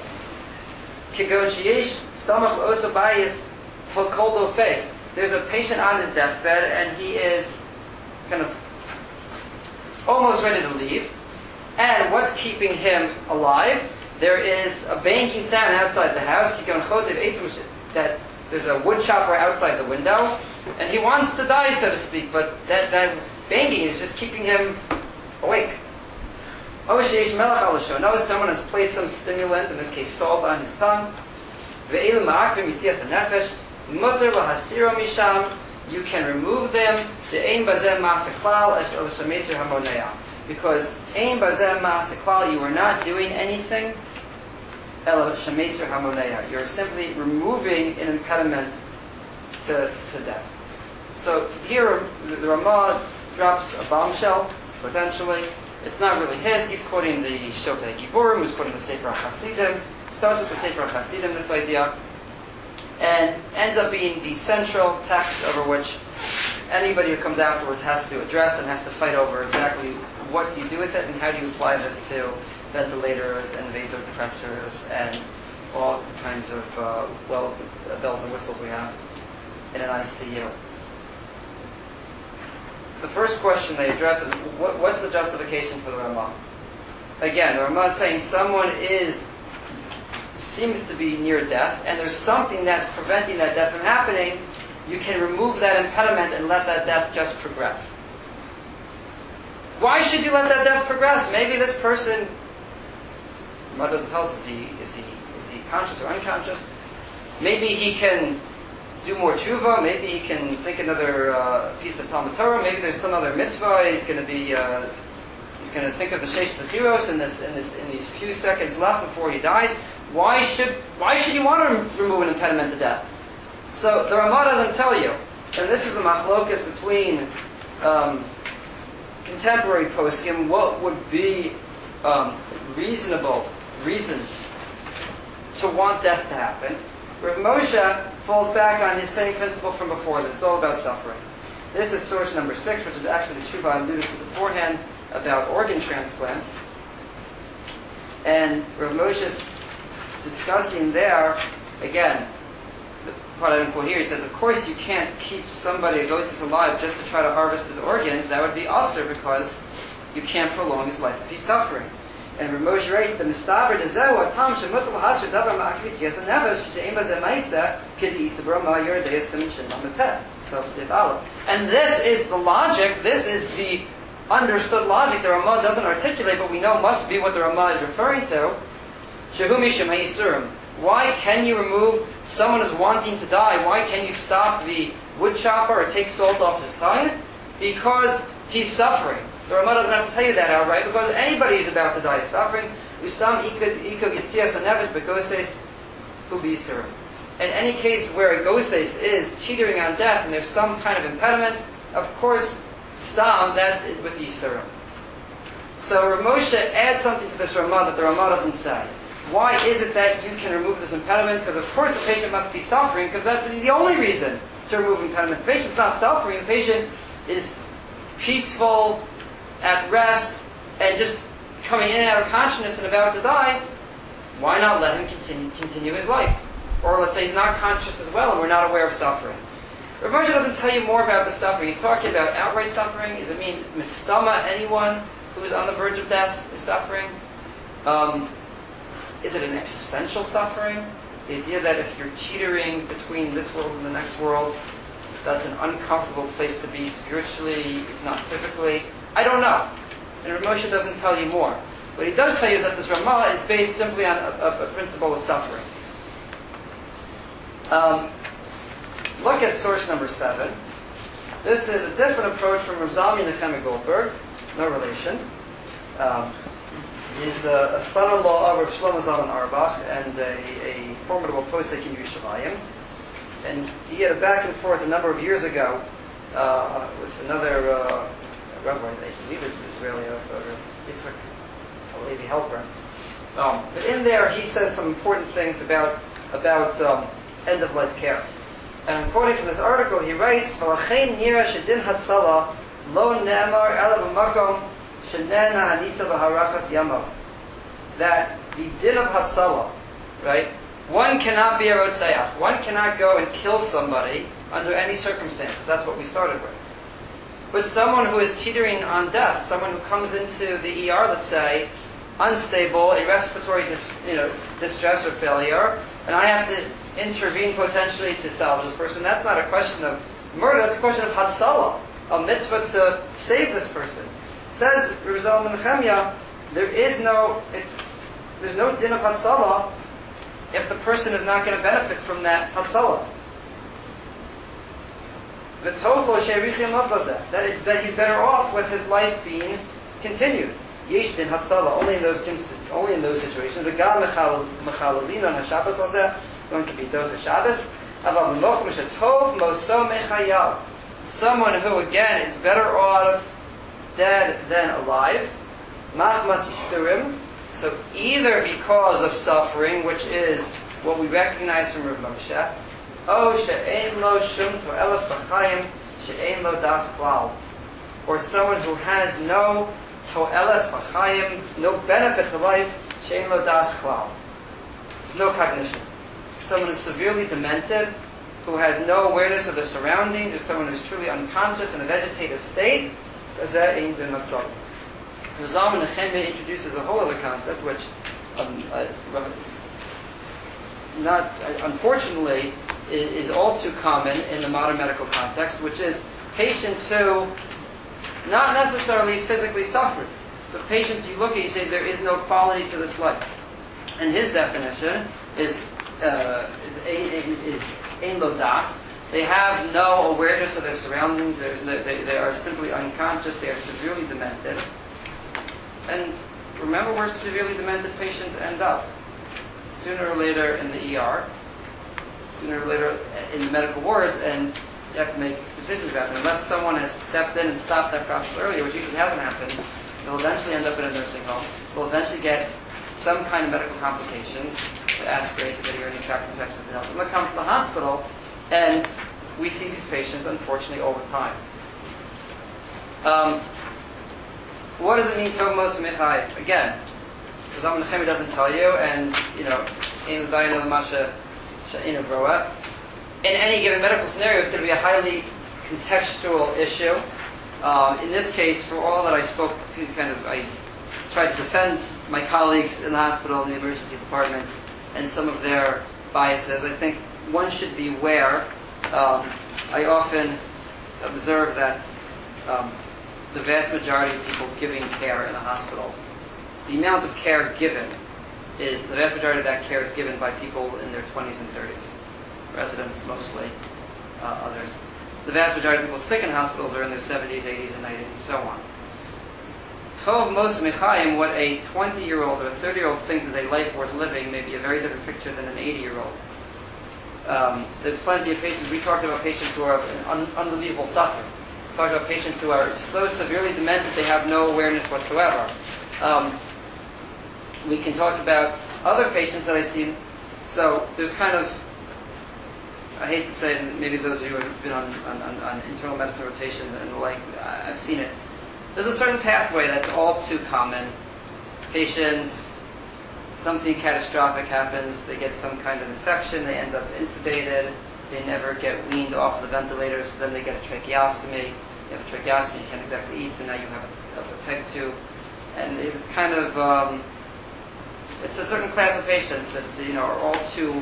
S2: There's a patient on his deathbed, and he is kind of almost ready to leave. And what's keeping him alive? There is a banging sound outside the house. That there's a wood chopper outside the window, and he wants to die, so to speak, but that banging is just keeping him awake. Notice someone has placed some stimulant, in this case salt, on his tongue. You can remove them. Because you are not doing anything. You're simply removing an impediment to death. So here the Ramah drops a bombshell, potentially. It's not really his. He's quoting the Shiltei Giburim, he's quoting the Sefer HaChasidim. Starts with the Sefer HaChasidim, this idea, and ends up being the central text over which anybody who comes afterwards has to address and has to fight over exactly what do you do with it and how do you apply this to ventilators and vasopressors and all kinds of bells and whistles we have in an ICU. The first question they address is, what's the justification for the Ramah? Again, the Ramah is saying someone seems to be near death, and there's something that's preventing that death from happening. You can remove that impediment and let that death just progress. Why should you let that death progress? Maybe this person, Ramah doesn't tell us, is he conscious or unconscious? Maybe he can do more tshuva. Maybe he can think another piece of Talmud Torah. Maybe there's some other mitzvah. He's going to think of the Sheish Zechiros in these few seconds left before he dies. Why should you want to remove an impediment to death? So the Ramah doesn't tell you, and this is a machlokas between contemporary poskim. What would be reasonable reasons to want death to happen. Rav Moshe falls back on his same principle from before, that it's all about suffering. This is source number 6, which is actually the tshuva I alluded to beforehand about organ transplants. And Rav Moshe is discussing there, again, the part I didn't quote here, he says, of course you can't keep somebody, a ghost alive, just to try to harvest his organs. That would be usur, because you can't prolong his life if he's suffering. And Rav Moshe writes, the mistaber dezehu atam shemutal hasher davar ma'akvit yasa nefesh she'ein bazeh ma'isa k'di isabra ma'yor deya simin shin ma'meteh. So Siv Aleph. And this is the logic, this is the understood logic the Ramah doesn't articulate, but we know must be what the Ramah is referring to. Shehu mishum ha'yisurim. Why can you remove someone who's wanting to die? Why can you stop the wood chopper or take salt off his tongue? Because he's suffering. The Ramah doesn't have to tell you that outright, because anybody who's about to die is suffering. Ustam ikad yitzias nefesh begoses ubisurim. In any case where a goses is teetering on death and there's some kind of impediment, of course, stam, that's it with yisurim. So Rav Moshe adds something to this Ramah that the Ramah doesn't say. Why is it that you can remove this impediment? Because of course the patient must be suffering, because that's the only reason to remove impediment. The patient's not suffering, the patient is peaceful, at rest, and just coming in and out of consciousness and about to die. Why not let him continue his life? Or let's say he's not conscious as well and we're not aware of suffering. Rav Moshe doesn't tell you more about the suffering. He's talking about outright suffering. Does it mean mistama, anyone who is on the verge of death is suffering? Is it an existential suffering? The idea that if you're teetering between this world and the next world, that's an uncomfortable place to be spiritually, if not physically. I don't know. And Rav Moshe doesn't tell you more. What he does tell you is that this Ramah is based simply on a principle of suffering. Look at source number 7. This is a different approach from Rav Zalman Nechemia Goldberg. No relation. He's a son-in-law of Rav Shlomo Zalman Auerbach and a formidable posek in Yerushalayim. And he had a back and forth a number of years ago with another rabbi, I believe it's Israeli, Yitzhak Levi Helper. But in there he says some important things about end-of-life care. And according to this article, he writes, "V'lachein nira shedin hatzalah lo ne'emar ela b'makom shenena hanitza b'harachas yamav." That the din of hatzalah, right? One cannot be a rotzeach. One cannot go and kill somebody under any circumstances. That's what we started with. But someone who is teetering on death, someone who comes into the ER, let's say, unstable, in respiratory distress or failure, and I have to intervene potentially to salvage this person, that's not a question of murder, that's a question of hatzalah, a mitzvah to save this person. Says Rav Zalman Nechemia, there's no din of hatzalah if the person is not going to benefit from that hatzalah. That he's better off with his life being continued. Yesh din hatzalah, only in those situations. One can be doth Shabbos. Someone who again is better off dead than alive. Machmas yisurim. So either because of suffering, which is what we recognize from Rav Moshe, or she'ein lo shum to'elas b'chaim she'ein lo das klal, or someone who has no to'elas b'chaim, no benefit to life, she'ein lo das klal. There's no cognition. Someone is severely demented, who has no awareness of their surroundings, or someone who's truly unconscious in a vegetative state, zeh ein din hatzalah. Rav Zalman Nechemia introduces a whole other concept, which unfortunately is all too common in the modern medical context, which is patients who not necessarily physically suffer, but patients you look at, you say there is no quality to this life. And his definition is ein lo das. They have no awareness of their surroundings. They are simply unconscious. They are severely demented. And remember where severely demented patients end up. Sooner or later in the ER, sooner or later in the medical wards, and you have to make decisions about them. Unless someone has stepped in and stopped that process earlier, which usually hasn't happened, They'll eventually end up in a nursing home. They'll eventually get some kind of medical complications, aspirate, the urinary tract infection, and they'll come to the hospital, and we see these patients, unfortunately, all the time. What does it mean, Tov Mos Mechai? Again, Zaman Nechemi doesn't tell you, and, in any given medical scenario, it's going to be a highly contextual issue. In this case, for all that I spoke to, I tried to defend my colleagues in the hospital and the emergency departments and some of their biases. I think one should be aware. I often observe that the vast majority of people giving care in a hospital, the amount of care given is, the vast majority of that care is given by people in their 20s and 30s. Residents mostly, others. The vast majority of people sick in hospitals are in their 70s, 80s, and 90s, and so on. Tov Mos Mechayim, what a 20-year-old or a 30-year-old thinks is a life worth living, may be a very different picture than an 80-year-old. There's plenty of patients. We talked about patients who are in unbelievable suffering. We talked about patients who are so severely demented they have no awareness whatsoever. We can talk about other patients that I see. So there's I hate to say, maybe those of you who have been on internal medicine rotations and the like, I've seen it. There's a certain pathway that's all too common. Patients, something catastrophic happens, they get some kind of infection, they end up intubated, they never get weaned off the ventilator, so then they get a tracheostomy. You have a tracheostomy, you can't exactly eat, so now you have a peg tube. And it's it's a certain class of patients that are all too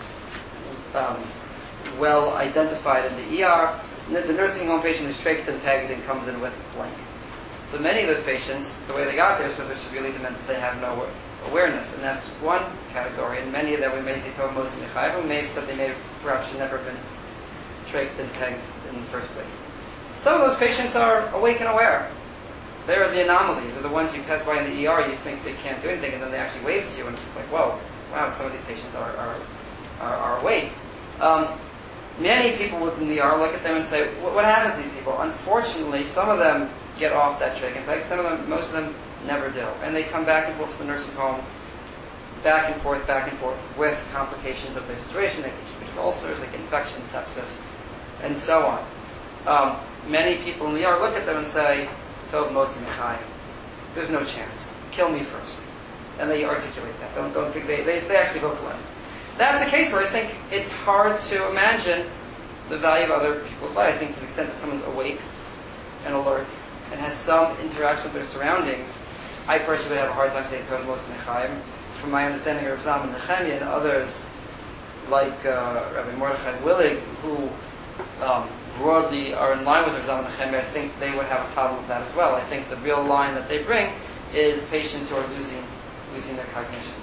S2: well identified in the ER. The nursing home patient who's trached and pegged and comes in with a blank. So many of those patients, the way they got there is because they're severely demented, they have no awareness, and that's one category. And many of them we may say Tov Mos Mechayim, who may have said they perhaps should never have been trached and pegged in the first place. Some of those patients are awake and aware. They're the anomalies. They're the ones you pass by in the ER, you think they can't do anything, and then they actually wave to you, and it's like, whoa, wow, some of these patients are awake. Many people within the ER look at them and say, what happens to these people? Unfortunately, some of them get off that trach and peg, most of them never do. And they come back and forth to the nursing home, back and forth, with complications of their situation. They get cubitus ulcers, they get infection, sepsis, and so on. Many people in the ER look at them and say, Tov Mos Mechayim, there's no chance. Kill me first. And they articulate that. Don't think they actually vocalize. That's a case where I think it's hard to imagine the value of other people's life. I think to the extent that someone's awake and alert and has some interaction with their surroundings, I personally have a hard time saying Tov Mos Mechayim. From my understanding of Zaman Nechemi and others like Rabbi Mordechai Willig, who broadly are in line with Zaman Nechemi, I think they would have a problem with that as well. I think the real line that they bring is patients who are losing their cognition.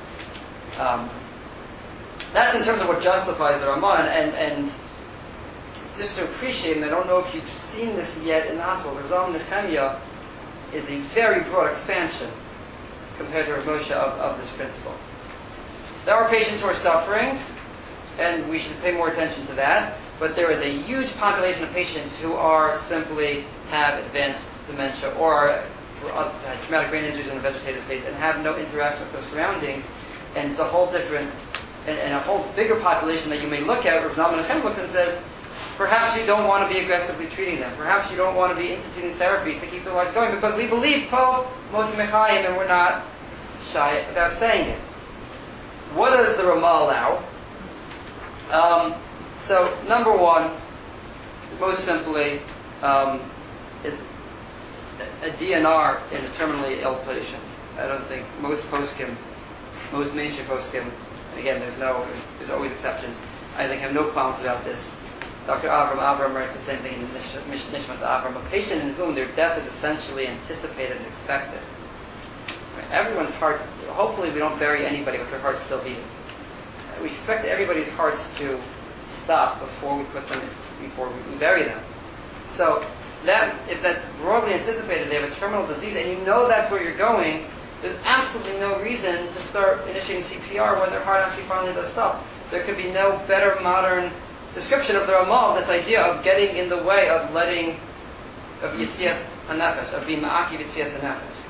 S2: That's in terms of what justifies the Ramah, and just to appreciate, and I don't know if you've seen this yet in the hospital, the Zaman Nechemia is a very broad expansion compared to Rav Moshe of this principle. There are patients who are suffering, and we should pay more attention to that, but there is a huge population of patients who are simply have advanced dementia or are traumatic brain injuries in the vegetative states and have no interaction with their surroundings, and it's a whole different and a whole bigger population that you may look at. Rav Zalman Nechemi looks and says, perhaps you don't want to be aggressively treating them. Perhaps you don't want to be instituting therapies to keep their lives going, because we believe Tov Mos Mechayim and we're not shy about saying it. What does the Ramah allow? So, number one, most simply, is a DNR in a terminally ill patient. I don't think most poskim, most mainstream poskim, and again, there's always exceptions, I think have no qualms about this. Dr. Avram writes the same thing in Nishmas Avram, a patient in whom their death is essentially anticipated and expected. Right? Everyone's heart, hopefully we don't bury anybody with their heart still beating. We expect everybody's hearts to stop before we bury them. So if that's broadly anticipated, they have a terminal disease, and you know that's where you're going, there's absolutely no reason to start initiating CPR when their heart actually finally does stop. There could be no better modern description of the Ramah, of this idea of getting in the way of Yitzias HaNefesh, of being Ma'akiv Yitzias HaNefesh.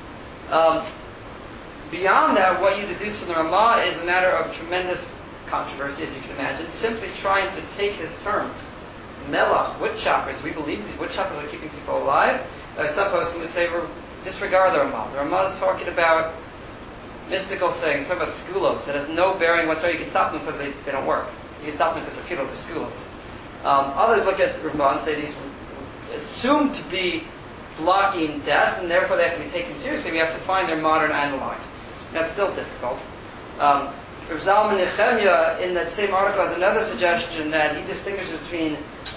S2: Beyond that, what you deduce from the Ramah is a matter of tremendous controversy, as you can imagine, simply trying to take his terms. Melach, wood choppers, we believe these wood choppers are keeping people alive. Some poskim would say, disregard the Ramah. The Ramah is talking about mystical things, talking about skulos. It has no bearing whatsoever. You can stop them because they don't work. You can stop them because they're futile, they're skulos. Others look at Ramah and say these were assumed to be blocking death, and therefore they have to be taken seriously. We have to find their modern analogs. That's still difficult. Rav Zalman Nechemia, in that same article, has another suggestion that he distinguishes between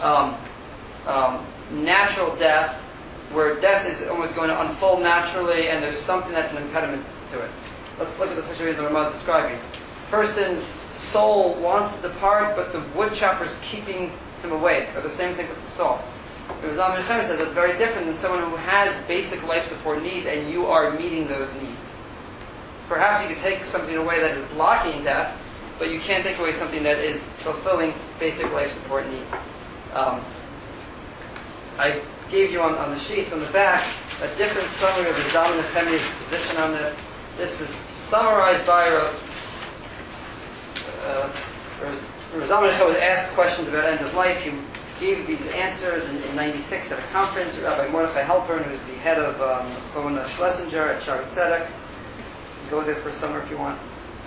S2: natural death, where death is almost going to unfold naturally, and there's something that's an impediment to it. Let's look at the situation that Ramah is describing. Person's soul wants to depart, but the wood chopper is keeping him awake, or the same thing with the soul. Rav Zalman Nechemia says that's very different than someone who has basic life support needs, and you are meeting those needs. Perhaps you could take something away that is blocking death, but you can't take away something that is fulfilling basic life support needs. I gave you on the sheets on the back a different summary of Rav Zalman Nechemia's position on this. This is summarized by Rav Zalman Nechemia was asked questions about end of life. He gave these answers in 96 at a conference. Rabbi Mordechai Halpern, who's the head of Chona Schlesinger at Shaarei Tzedek, go there for summer if you want,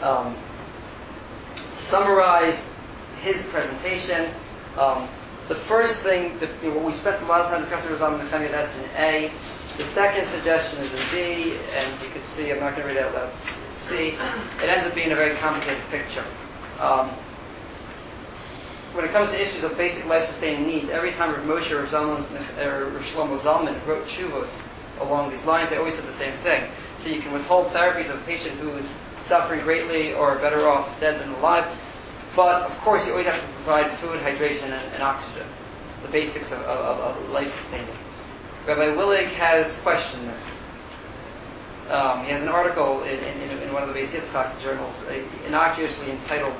S2: summarized his presentation. The first thing, what we spent a lot of time discussing was Rav Zalman Nechemia, that's in A. The second suggestion is in B, and you can see, I'm not going to read it out loud, C. It ends up being a very complicated picture. When it comes to issues of basic life-sustaining needs, every time Rav Moshe or Rav Shlomo Zalman wrote shuvos along these lines, they always said the same thing. So you can withhold therapies of a patient who is suffering greatly or better off dead than alive, but of course you always have to provide food, hydration, and oxygen, the basics of life-sustaining. Rabbi Willig has questioned this. He has an article in one of the Beis Yitzchak journals, innocuously entitled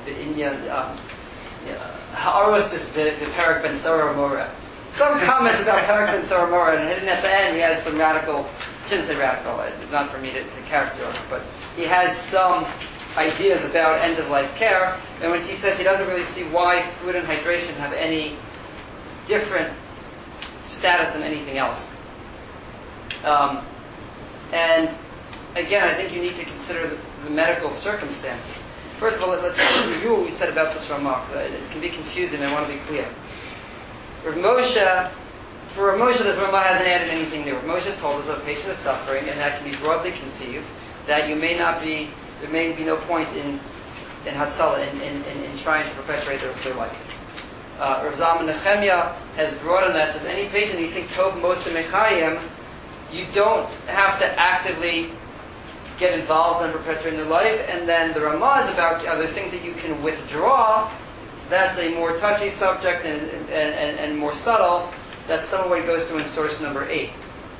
S2: Ha'aros B'Perak Ben Sora Mora. Some comments about Perak Ben Sora Mora, and hidden at the end he has some radical, I shouldn't say radical, not for me to characterize, but he has some ideas about end-of-life care, and when he says he doesn't really see why food and hydration have any different status than anything else. And again, I think you need to consider the medical circumstances. First of all, let's review what we said about this Ramah, because it can be confusing, I want to be clear. For Rav Moshe, this Ramah hasn't added anything new. Rav Moshe has told us that a patient is suffering, and that can be broadly conceived, that there may be no point in Hatzalah, in trying to perpetuate their life. Rav Zalman Nechemia has broadened that, says any patient you think Tov Moshe Mechayim, you don't have to actively get involved in perpetuating their life, and then the Ramah is about other things that you can withdraw. That's a more touchy subject and more subtle. That's some of what he goes through in source number 8.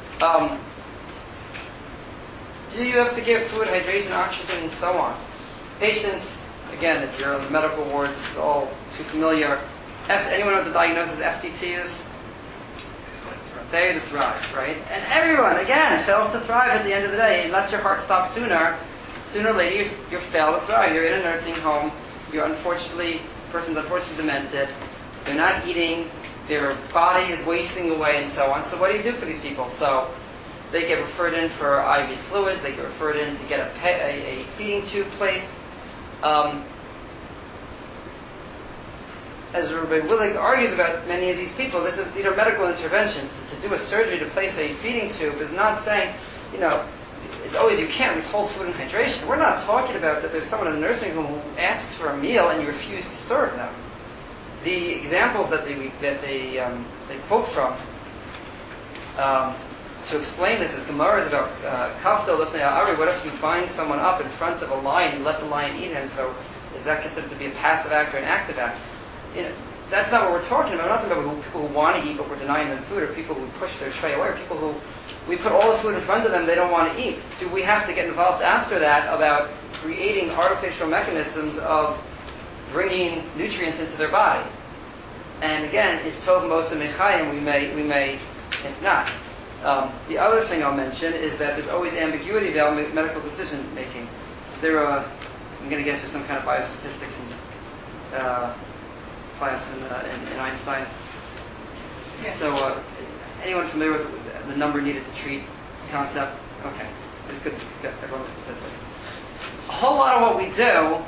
S2: Do you have to give food, hydration, oxygen, and so on? Patients, again, if you're on the medical wards, it's all too familiar. Anyone know what the diagnosis FTT is? Failure to thrive, right? And everyone, again, fails to thrive at the end of the day. Unless your heart stops sooner or later you're failed to thrive. You're in a nursing home. Person's unfortunately demented. They're not eating. Their body is wasting away and so on. So what do you do for these people? So they get referred in for IV fluids. They get referred in to get a feeding tube placed. As Rabbi Willig argues about many of these people, these are medical interventions. To do a surgery to place a feeding tube is not saying, it's always you can't withhold food and hydration. We're not talking about that there's someone in the nursing home who asks for a meal and you refuse to serve them. The examples that they quote from to explain this is Gemara is about kafto lifnei ha'ari. What if you bind someone up in front of a lion and let the lion eat him? So is that considered to be a passive act or an active act? That's not what we're talking about. We're not talking about people who want to eat but we're denying them food, or people who push their tray away, or people who we put all the food in front of them they don't want to eat. Do we have to get involved after that about creating artificial mechanisms of bringing nutrients into their body? And again, if Tov Mosa Mechayim, we may, if not. The other thing I'll mention is that there's always ambiguity about medical decision making. Is there I'm going to guess there's some kind of biostatistics in class in Einstein. Yeah. So, anyone familiar with the number needed to treat concept? Okay, it's good to get everyone with statistics. A whole lot of what we do,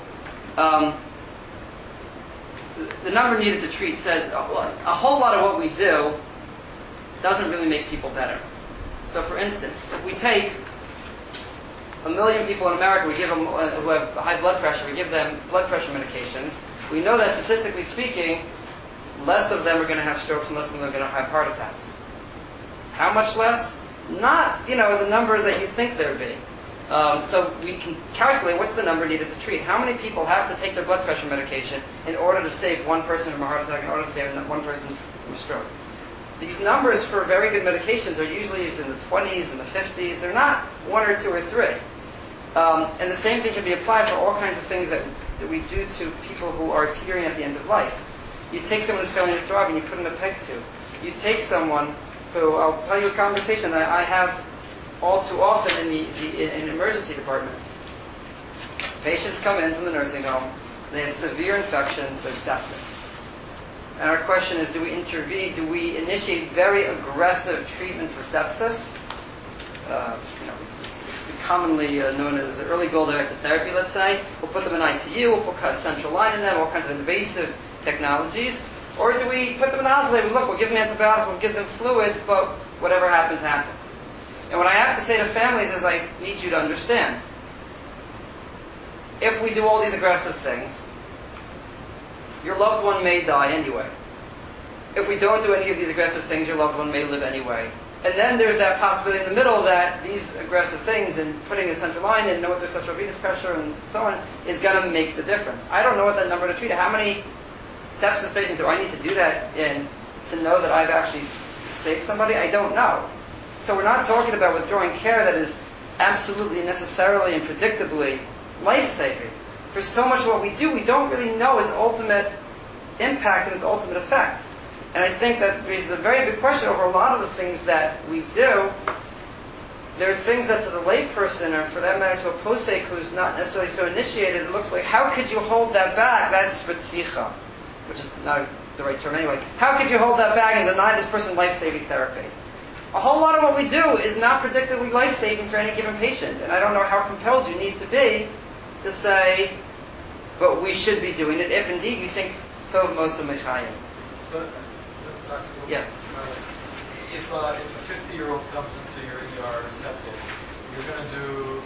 S2: the number needed to treat says a whole lot of what we do doesn't really make people better. So, for instance, if we take 1 million people in America, we give them who have high blood pressure, we give them blood pressure medications. We know that statistically speaking, less of them are going to have strokes and less of them are going to have heart attacks. How much less? Not, the numbers that you'd think there'd be. So we can calculate what's the number needed to treat. How many people have to take their blood pressure medication in order to save one person from a heart attack, in order to save one person from a stroke? These numbers for very good medications are usually in the 20s and the 50s. They're not 1 or 2 or 3. And the same thing can be applied for all kinds of things that we do to people who are teetering at the end of life. You take someone who's failing to thrive and you put in a peg tube. You take someone who, I'll tell you a conversation that I have all too often in emergency departments. Patients come in from the nursing home, they have severe infections, they're septic. And our question is, do we intervene, do we initiate very aggressive treatment for sepsis? It's commonly known as the early goal-directed therapy, let's say. We'll put them in ICU, we'll put a central line in them, all kinds of invasive technologies. Or do we put them in the hospital? Look, we'll give them antibiotics, we'll give them fluids, but whatever happens, happens. And what I have to say to families is I need you to understand. If we do all these aggressive things, your loved one may die anyway. If we don't do any of these aggressive things, your loved one may live anyway. And then there's that possibility in the middle that these aggressive things and putting a central line and know what their central venous pressure and so on is going to make the difference. I don't know what that number to treat. How many sepsis patients do I need to do that in to know that I've actually saved somebody? I don't know. So we're not talking about withdrawing care that is absolutely necessarily and predictably life-saving. For so much of what we do, we don't really know its ultimate impact and its ultimate effect. And I think that raises a very big question over a lot of the things that we do. There are things that to the layperson, or for that matter to a posek who's not necessarily so initiated, it looks like, how could you hold that back? That's spitzicha, which is not the right term anyway. How could you hold that back and deny this person life-saving therapy? A whole lot of what we do is not predictably life-saving for any given patient. And I don't know how compelled you need to be to say, but we should be doing it if indeed you think Tov Mosa Mechayim.
S4: But
S2: yeah.
S4: If a 50-year-old comes into your ER septic, you're going to do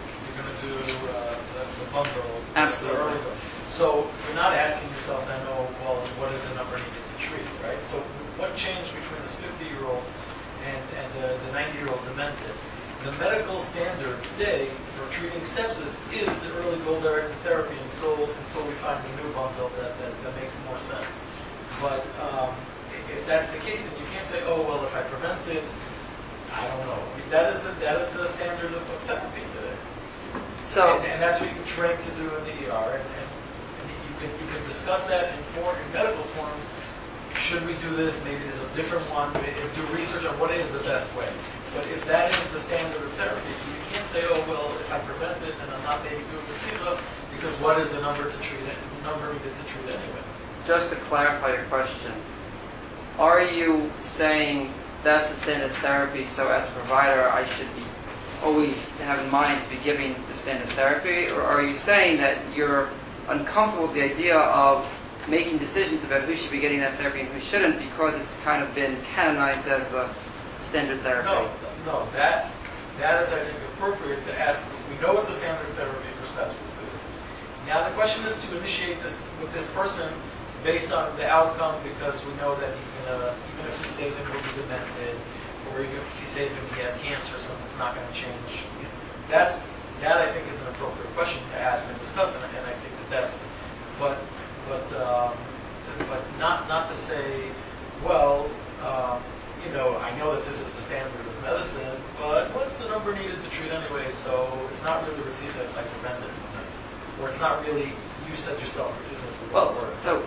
S4: the bundle.
S2: Absolutely.
S4: So you're not asking yourself then, what is the number needed to treat, right? So what changed between this 50-year-old and the 90-year-old demented? The medical standard today for treating sepsis is the early goal-directed therapy until we find a new bundle that makes more sense. But if that's the case, then you can't say, if I prevent it, I don't know. I mean, that is the standard of therapy today.
S2: So
S4: and that's what you train to do in the ER, and you can discuss that in medical form. Should we do this? Maybe there's a different one. Do research on what is the best way. But if that is the standard of therapy, so you can't say, if I prevent it, then I'm not maybe doing the tzira, because what is the number to treat it? The number needed to treat anyway.
S2: Just to clarify your question, are you saying that's the standard therapy, so as a provider I should be always have in mind to be giving the standard therapy, or are you saying that you're uncomfortable with the idea of making decisions about who should be getting that therapy and who shouldn't because it's kind of been canonized as the standard therapy?
S4: No, that is, I think, appropriate to ask. We know what the standard therapy for sepsis is. Now the question is to initiate this with this person based on the outcome, because we know that he's going to, even if we save him, he'll be demented, or even if we save him, he has cancer, so it's not going to change. That I think is an appropriate question to ask and discuss, and I think that's, but not to say, I know that this is the standard of medicine, but what's the number needed to treat anyway? So it's not really received if I prevent it, or it's not really. You said yourself, received as the word.
S2: So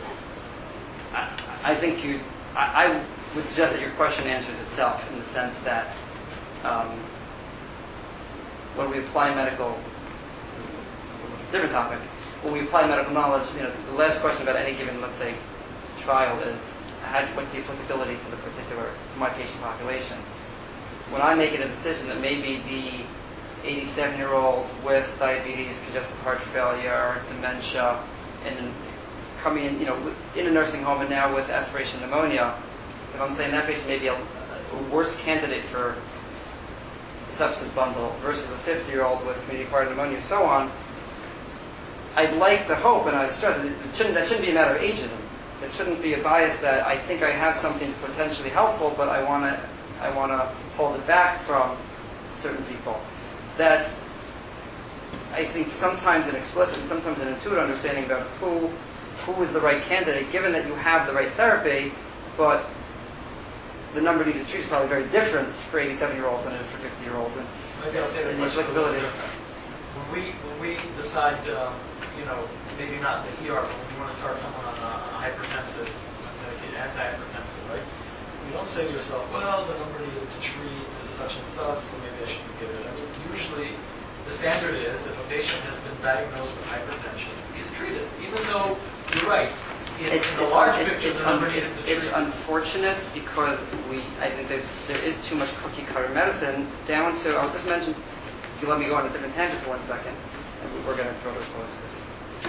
S2: I think I would suggest that your question answers itself in the sense that when we apply medical, this is a different topic, when we apply medical knowledge, the last question about any given, let's say, trial is, what's the applicability to the particular, my patient population? When I'm making a decision that maybe the 87-year-old with diabetes, congestive heart failure, dementia, and coming in, in a nursing home and now with aspiration pneumonia, if I'm saying that patient may be a worse candidate for the sepsis bundle versus a 50-year-old with community-acquired pneumonia and so on, I'd like to hope, and I stress, that shouldn't be a matter of ageism. It shouldn't be a bias that I think I have something potentially helpful, but I want to hold it back from certain people. That's, I think, sometimes an explicit and sometimes an intuitive understanding about who is the right candidate, given that you have the right therapy, but the number needed to treat is probably very different for 87-year-olds than it is for 50-year-olds. And
S4: maybe I'll say the question a little different. When we decide, maybe not in the ER, but when you want to start someone on a hypertensive medication, antihypertensive, right? You don't say to yourself, well, the number needed to treat is such and such, so maybe I shouldn't give it. I mean, usually the standard is if a patient has been diagnosed with hypertension, he's treated, even though you're right. In the large picture, the number needed to treat.
S2: It's unfortunate because I think there is too much cookie cutter medicine down to. I'll just mention. If you let me go on a different tangent for 1 second, and we're going to go to a close because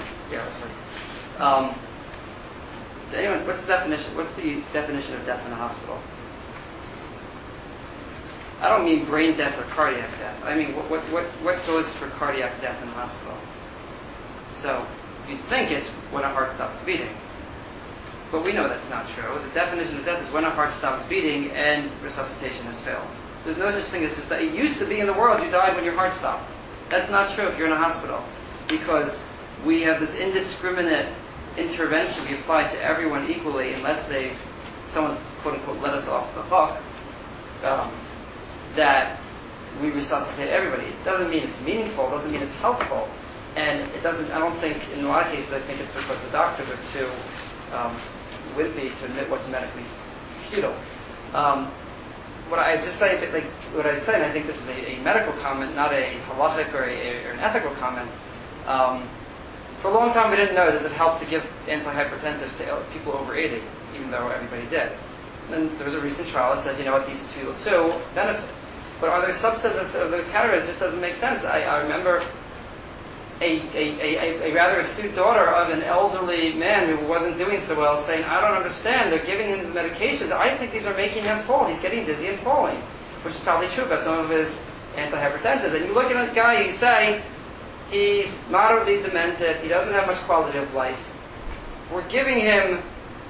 S2: anyone, what's the definition? What's the definition of death in a hospital? I don't mean brain death or cardiac death. I mean what goes for cardiac death in a hospital? So you'd think it's when a heart stops beating, but we know that's not true. The definition of death is when a heart stops beating and resuscitation has failed. There's no such thing as just that. It used to be in the world you died when your heart stopped. That's not true if you're in a hospital, because we have this indiscriminate intervention we apply to everyone equally unless someone quote unquote let us off the hook, that we resuscitate everybody. It doesn't mean it's meaningful, it doesn't mean it's helpful, and it doesn't, I don't think, in a lot of cases, I think it's because the doctors are too wimpy to admit what's medically futile. What I'd say, and I think this is a medical comment, not a halachic or an ethical comment. For a long time, we didn't know, does it help to give antihypertensives to people over 80, even though everybody did. And there was a recent trial that said, these two benefit. But are there subsets of those categories? It just doesn't make sense. I remember a rather astute daughter of an elderly man who wasn't doing so well saying, I don't understand, they're giving him these medications. I think these are making him fall. He's getting dizzy and falling, which is probably true about some of his antihypertensives. And you look at a guy, you say, he's moderately demented, he doesn't have much quality of life. We're giving him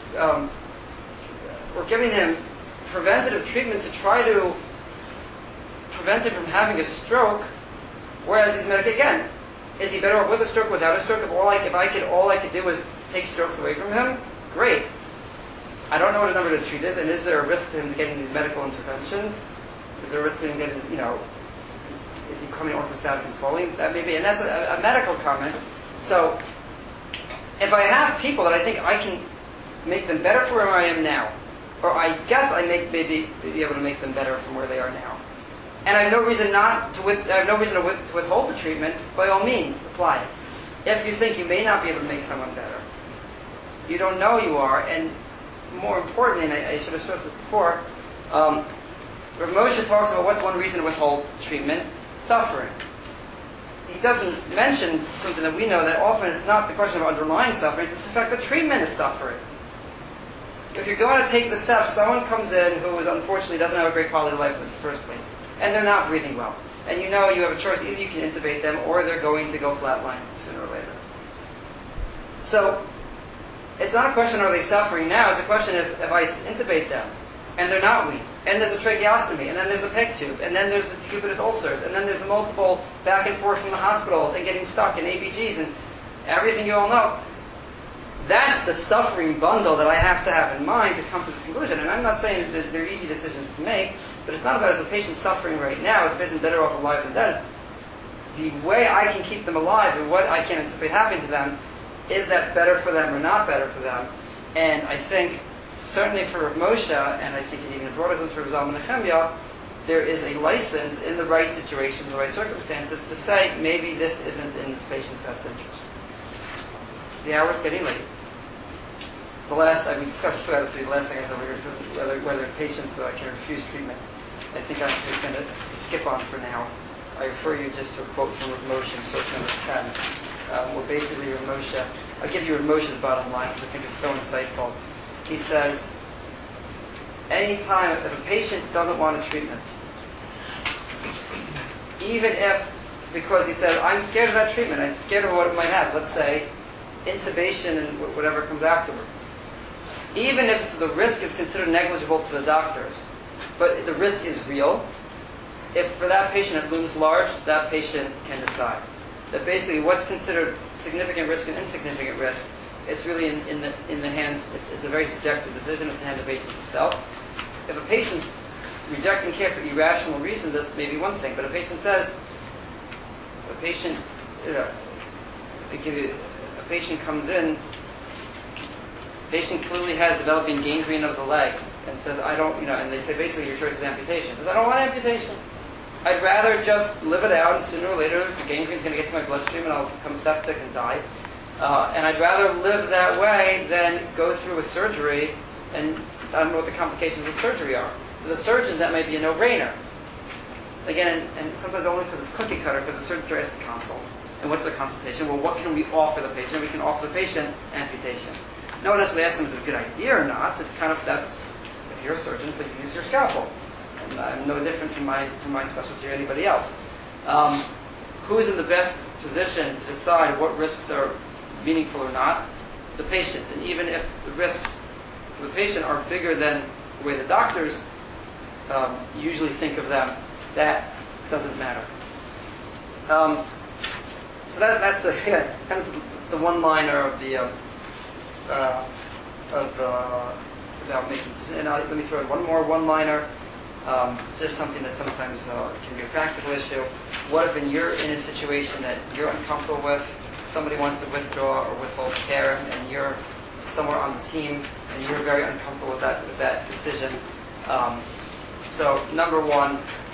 S2: preventative treatments to try to prevent him from having a stroke, whereas he's medicated. Again, is he better off with a stroke, without a stroke? If all I could do was take strokes away from him, great. I don't know what a number to treat is, and is there a risk to him getting these medical interventions? Is there a risk to him getting, is he becoming orthostatic and falling? That may be, and that's a medical comment. So, if I have people that I think I can make them better from where I am now, or I guess I may be able to make them better from where they are now, and I have no reason to withhold the treatment, by all means, apply it. If you think you may not be able to make someone better, you don't know you are, and more importantly, and I should have stressed this before, Rav Moshe talks about what's one reason to withhold treatment: suffering. He doesn't mention something that we know, that often it's not the question of underlying suffering, it's the fact that treatment is suffering. If you're going to take the steps, someone comes in who unfortunately doesn't have a great quality of life in the first place, and they're not breathing well, and you have a choice: either you can intubate them or they're going to go flatline sooner or later. So it's not a question, are they suffering now? It's a question of, if I intubate them and they're not weaned, and there's a tracheostomy, and then there's the PEG tube, and then there's the decubitus ulcers, and then there's the multiple back and forth from the hospitals and getting stuck in ABGs and everything you all know. That's the suffering bundle that I have to have in mind to come to this conclusion. And I'm not saying that they're easy decisions to make, but it's not about, is the patient suffering right now, is the patient better off alive than dead? The way I can keep them alive and what I can anticipate happening to them, is that better for them or not better for them? And I think, certainly for Rav Moshe, and I think in even a broader sense for Rav Zalman Nechemia, there is a license in the right situations, the right circumstances, to say maybe this isn't in this patient's best interest. The hour's getting late. We discussed 2 out of 3. The last thing I said over here is whether patients can refuse treatment. I think I'm going to skip on for now. I refer you just to a quote from Rav Moshe in source number 10, where basically Rav Moshe, I'll give you Rav Moshe's bottom line, which I think is so insightful. He says, any time if a patient doesn't want a treatment, even if, because he said, I'm scared of that treatment, I'm scared of what it might have, let's say, intubation and whatever comes afterwards. Even if the risk is considered negligible to the doctors, but the risk is real, if for that patient it looms large, that patient can decide. That basically what's considered significant risk and insignificant risk, it's really in the hands, it's a very subjective decision, it's in the hands of the patient himself. If a patient's rejecting care for irrational reasons, that's maybe one thing, but a patient says, a patient comes in, patient clearly has developing gangrene of the leg, and says, and they say basically your choice is amputation. Says, I don't want amputation. I'd rather just live it out, and sooner or later the gangrene is going to get to my bloodstream and I'll become septic and die. And I'd rather live that way than go through a surgery, and I don't know what the complications of the surgery are. To the surgeons, that may be a no-brainer. Again, and sometimes only because it's cookie cutter, because the surgeon has to consult. And what's the consultation? Well, what can we offer the patient? We can offer the patient amputation. No one necessarily asks them is it a good idea or not. It's kind of, if you're a surgeon, so you use your scalpel. And I'm no different from my specialty or anybody else. Who is in the best position to decide what risks are meaningful or not? The patient. And even if the risks for the patient are bigger than the way the doctors usually think of them, that doesn't matter. So that's kind of the one-liner of about making decisions. And let me throw in one more one-liner. Just something that sometimes can be a practical issue. What if you're in a situation that you're uncomfortable with, somebody wants to withdraw or withhold care, and you're somewhere on the team, and you're very uncomfortable with that decision? So number one,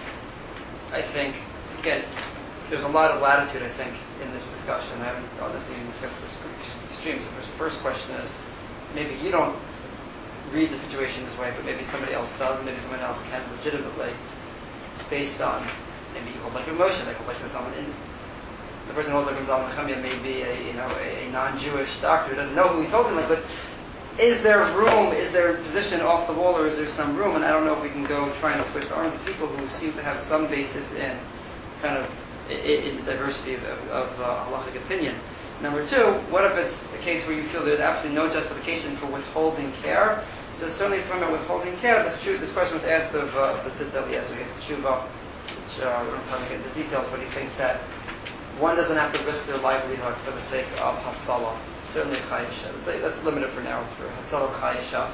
S2: I think, again, there's a lot of latitude, I think, in this discussion. I haven't honestly even discussed the extremes. The first question is, maybe you don't read the situation this way, but maybe somebody else does, and maybe someone else can legitimately, based on, maybe you hold like emotion, like hold like Zalman. The person who holds like Zalman Nechemia may be a non-Jewish doctor who doesn't know who he's holding like, but is there room, is there a position off the wall, or is there some room? And I don't know if we can go try and twist arms of people who seem to have some basis in kind of in the diversity of halachic opinion. Number two, what if it's a case where you feel there's absolutely no justification for withholding care? So certainly if you're talking about withholding care, this question was asked of the Tzitz Eliezer, he has a tshuva, which we're not going to get into details, but he thinks that one doesn't have to risk their livelihood for the sake of Hatzalah. Certainly Chayisha. That's limited for now, for Hatzalah Chayisha.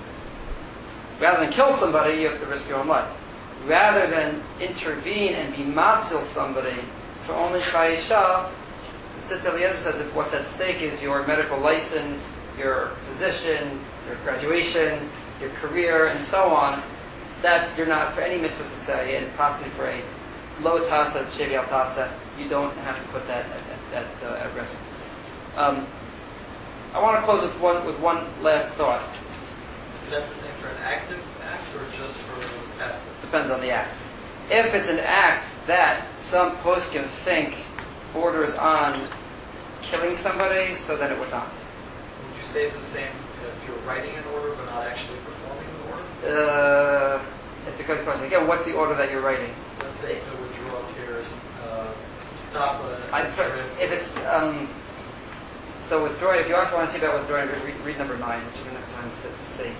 S2: Rather than kill somebody, you have to risk your own life. Rather than intervene and be matzil somebody for only Chayisha, Tzitz Eliezer says if what's at stake is your medical license, your position, your graduation, your career, and so on, that you're not, for any mitzvah to say, and possibly for a low tasa, shevi al tasa, you don't have to put that at risk. I want to close with one last thought.
S4: Is that the same for an active act or just for passive?
S2: Depends on the acts. If it's an act that some poskim think borders on killing somebody, so then it would not.
S4: Would you say it's the same if you're writing an order but not actually performing the order?
S2: It's a good question. Again, what's the order that you're writing?
S4: Let's say to withdraw care, stop a trip.
S2: If it's so withdrawing. If you want to see about withdrawing, read number 9, which we don't have time to see.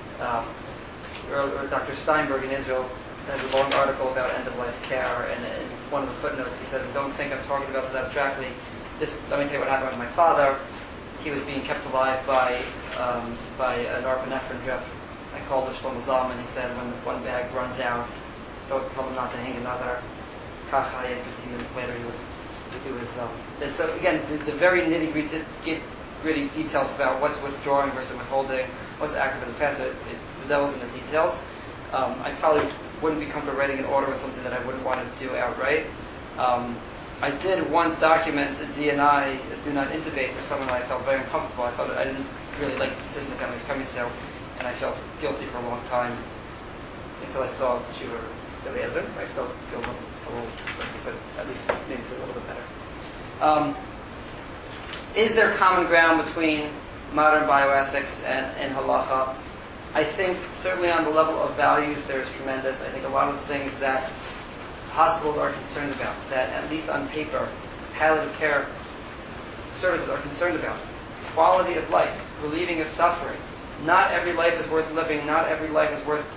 S2: Or Dr. Steinberg in Israel has a long article about end-of-life care, and in one of the footnotes he says, "Don't think I'm talking about this abstractly. Let me tell you what happened with my father. He was being kept alive by a norepinephrine drip. I called her Shlomo Zalman. He said, when one bag runs out, tell him not to hang another. Kacha, 15 minutes later, he was. And so again, the very nitty-gritty details about what's withdrawing versus withholding, what's active versus passive. The devil's in the details. I probably wouldn't be comfortable writing an order with something that I wouldn't want to do outright. I did once document a DNI, a do not intubate, for someone I felt very uncomfortable. I felt I didn't really like the decision the family was coming to, and I felt guilty for a long time until I saw Judah Tzitzi Eliezer. I still feel a little guilty, but at least maybe feel a little bit better. Is there common ground between modern bioethics and halacha? I think certainly on the level of values there is tremendous. I think a lot of the things that hospitals are concerned about, that at least on paper, palliative care services are concerned about, quality of life, relieving of suffering. Not every life is worth living. Not every life is worth.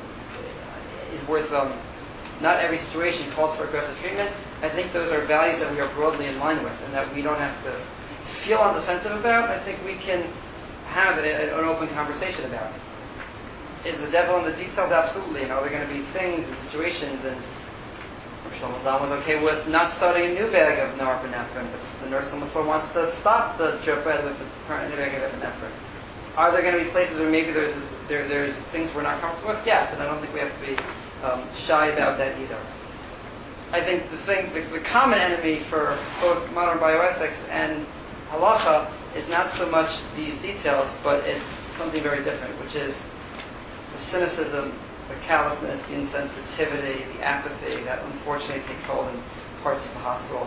S2: Not every situation calls for aggressive treatment. I think those are values that we are broadly in line with, and that we don't have to feel on the defensive about. I think we can have an open conversation about it. Is the devil in the details? Absolutely. And are there going to be things and situations, and Shlomo Zalman was okay with not starting a new bag of norepinephrine, but the nurse on the floor wants to stop the drip with the current new bag of epinephrine. Are there going to be places where maybe there's things we're not comfortable with? Yes, and I don't think we have to be shy about that either. I think the common enemy for both modern bioethics and halacha is not so much these details, but it's something very different, which is the cynicism, the callousness, the insensitivity, the apathy that unfortunately takes hold in parts of the hospital.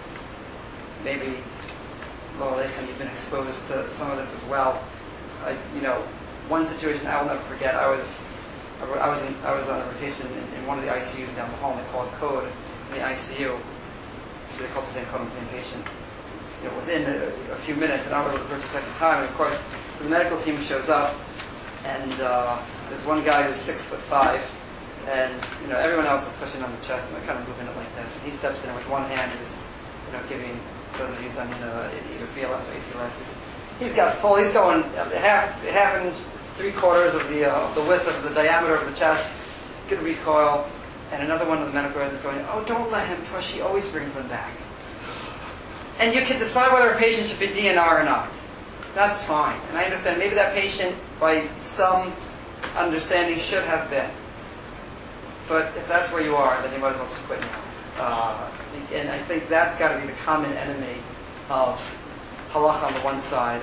S2: Maybe, Lo Aleichem, you've been exposed to some of this as well. One situation I will never forget. I was on a rotation in one of the ICUs down the hall, and they call it code in the ICU. So they call the same code on the same patient. Within a few minutes, and I was the second time, and of course, so the medical team shows up, and there's one guy who's 6'5", and everyone else is pushing on the chest, and they're kind of moving it like this, and he steps in and with one hand is giving those of you who've done either BLS or ACLS. He's going half and 3/4 of the width of the diameter of the chest, good recoil, and another one of the medical residents is going, "Oh, don't let him push. He always brings them back." And you can decide whether a patient should be DNR or not. That's fine. And I understand maybe that patient, by some understanding, should have been. But if that's where you are, then you might as well just quit now. And I think that's got to be the common enemy of halacha on the one side,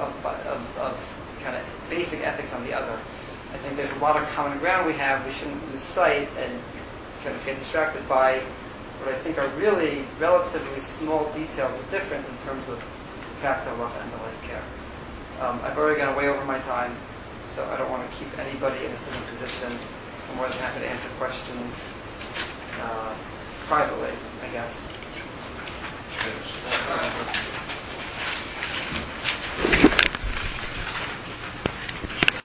S2: of kind of basic ethics on the other. I think there's a lot of common ground we have. We shouldn't lose sight and kind of get distracted by what I think are really relatively small details of difference in terms of practice halacha and the life care. I've already gone way over my time, so I don't want to keep anybody in a sitting position. I'm more than happy to answer questions privately, I guess.